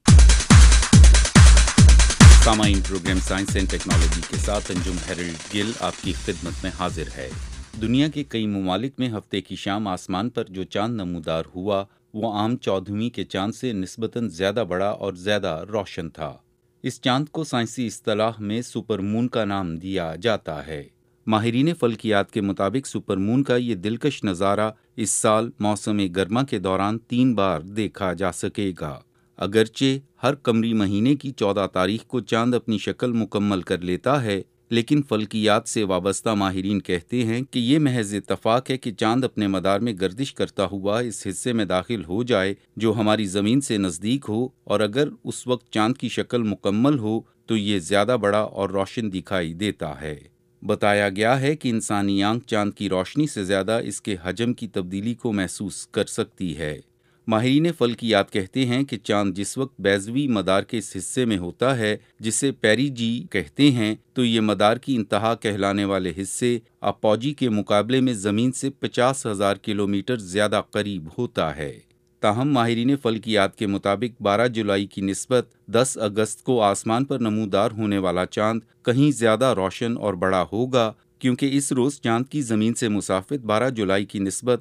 सामाइन प्रोग्राम साइंस एंड टेक्नोलॉजी के साथ अंजुम हेरल्ड गिल आपकी खिदमत में हाजिर है। दुनिया के कई ममालिक में हफ्ते की शाम आसमान पर जो चांद नमूदार हुआ वो आम 14वीं के चांद से निस्बतन ज़्यादा बड़ा और ज़्यादा रोशन था। इस चांद को साइंसी इस्तिलाह में सुपर मून का नाम दिया जाता है। माहिरीन फल्कियात के मुताबिक सुपर मून का ये दिलकश नज़ारा इस साल मौसम गर्मा के दौरान 3 बार देखा जा सकेगा। अगरचे हर कमरी महीने की 14 तारीख को चांद अपनी शक्ल मुकम्मल कर लेता है, लेकिन फल्कियात से वाबस्ता माहिरीन कहते हैं कि ये महज इत्तफाक है कि चांद अपने मदार में गर्दिश करता हुआ इस हिस्से में दाखिल हो जाए जो हमारी ज़मीन से नज़दीक हो, और अगर उस वक्त चांद की शक्ल मुकम्मल हो तो ये ज़्यादा बड़ा और रोशन दिखाई देता है। बताया गया है कि इंसानी आंख चांद की रोशनी से ज़्यादा इसके हजम की तब्दीली को महसूस कर सकती है। माहिरीन फल्कियात कहते हैं कि चांद जिस वक्त बैज़वी मदार के इस हिस्से में होता है जिसे पेरिजी कहते हैं, तो ये मदार की इंतहा कहलाने वाले हिस्से अपॉजी के मुकाबले में ज़मीन से 50,000 किलोमीटर ज़्यादा करीब होता है। ताहम माहिरीन फल्कियात के मुताबिक 12 जुलाई की निस्बत 10 अगस्त को आसमान पर नमूदार होने वाला चांद कहीं ज़्यादा रोशन और बड़ा होगा, क्योंकि इस रोज़ चांद की ज़मीन से मुसाफित 12 जुलाई की निस्बत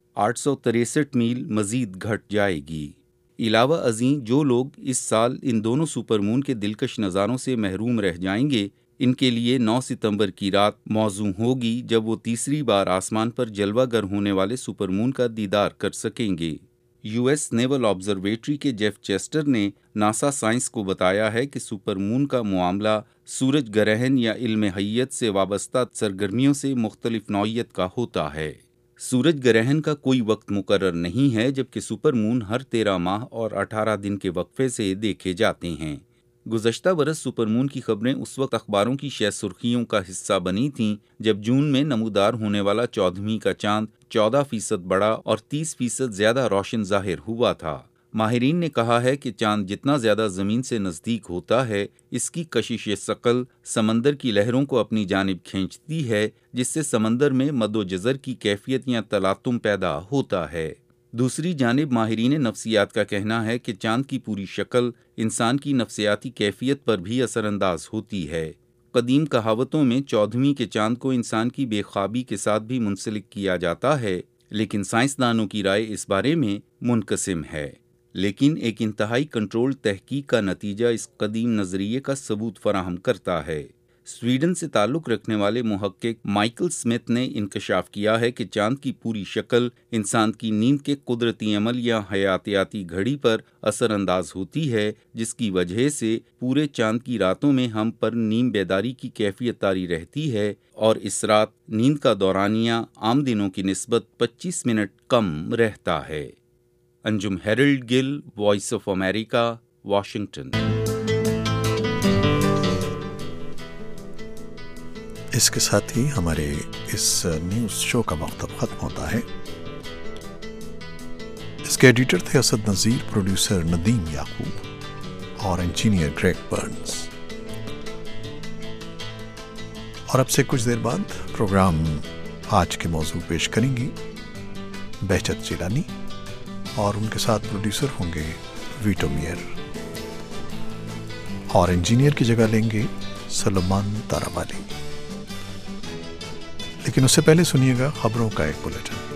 863 मील मज़ीद घट जाएगी। इलावा अज़ीं जो लोग इस साल इन दोनों सुपर मून के दिलकश नज़ारों से महरूम रह जाएंगे, इनके लिए 9 सितंबर की रात मौजू होगी जब वो तीसरी बार आसमान पर जलवागर होने वाले सुपर मून का दीदार कर सकेंगे। यूएस नेवल ऑब्जर्वेटरी के जेफ चेस्टर ने नासा साइंस को बताया है कि सुपर मून का मामला सूरज ग्रहण या इल्म हय्यत से वाबस्ता सरगर्मियों से मुख्तलिफ नौइयत का होता है। सूरज ग्रहण का कोई वक्त मुकर्रर नहीं है, जबकि सुपर मून हर 13 माह और 18 दिन के वक्फे से देखे जाते हैं। गुज़श्ता बरस सुपर मून की खबरें उस वक्त अखबारों की शह सुर्खियों का हिस्सा बनी थीं जब जून में नमूदार होने वाला 14वीं का चांद 14% बड़ा और 30% ज़्यादा रोशन ज़ाहिर हुआ था। माहिरीन ने कहा है कि चांद जितना ज़्यादा ज़मीन से नज़दीक होता है, इसकी कशिश सकल समंदर की लहरों को अपनी जानिब खींचती है, जिससे समंदर में मद्दोजज़र की कैफियत या तलातुम पैदा होता है। दूसरी जानिब माहिरीन नफ्सियात का कहना है कि चांद की पूरी शक्ल इंसान की नफ्सियाती कैफियत पर भी असरअंदाज होती है। कदीम कहावतों में 14वीं के चांद को इंसान की बेख्वाबी के साथ भी मुंसलिक किया जाता है, लेकिन साइंसदानों की राय इस बारे में मुनकसिम है। लेकिन एक इंतहाई कंट्रोल तहकीक का नतीजा इस कदीम नज़रिए का सबूत फराहम करता है। स्वीडन से ताल्लुक़ रखने वाले मुहक्किक माइकल स्मिथ ने इंकशाफ किया है कि चांद की पूरी शक्ल इंसान की नींद के कुदरती अमल या हयातियाती घड़ी पर असरअंदाज होती है, जिसकी वजह से पूरे चांद की रातों में हम पर नीम बेदारी की कैफियत तारी रहती है और इस रात नींद का दौरानिया आम दिनों की निस्बत 25 मिनट कम रहता है। Anjum Herald Gill, Voice of America, Washington. इसके साथ ही हमारे इस न्यूज़ शो का वक्त अब ख़त्म होता है। इसके एडिटर थे असद नज़ीर, प्रोड्यूसर नदीम याकूब और इंजीनियर ग्रेग बर्न्स। और अब से कुछ देर बाद प्रोग्राम आज के मौजू पेश करेंगी بہجت جیلانی، اور ان کے ساتھ پروڈیوسر ہوں گے ویٹو میئر، اور انجینئر کی جگہ لیں گے سلمان تاراوالی۔ لیکن اس سے پہلے سنیے گا خبروں کا ایک بلیٹن۔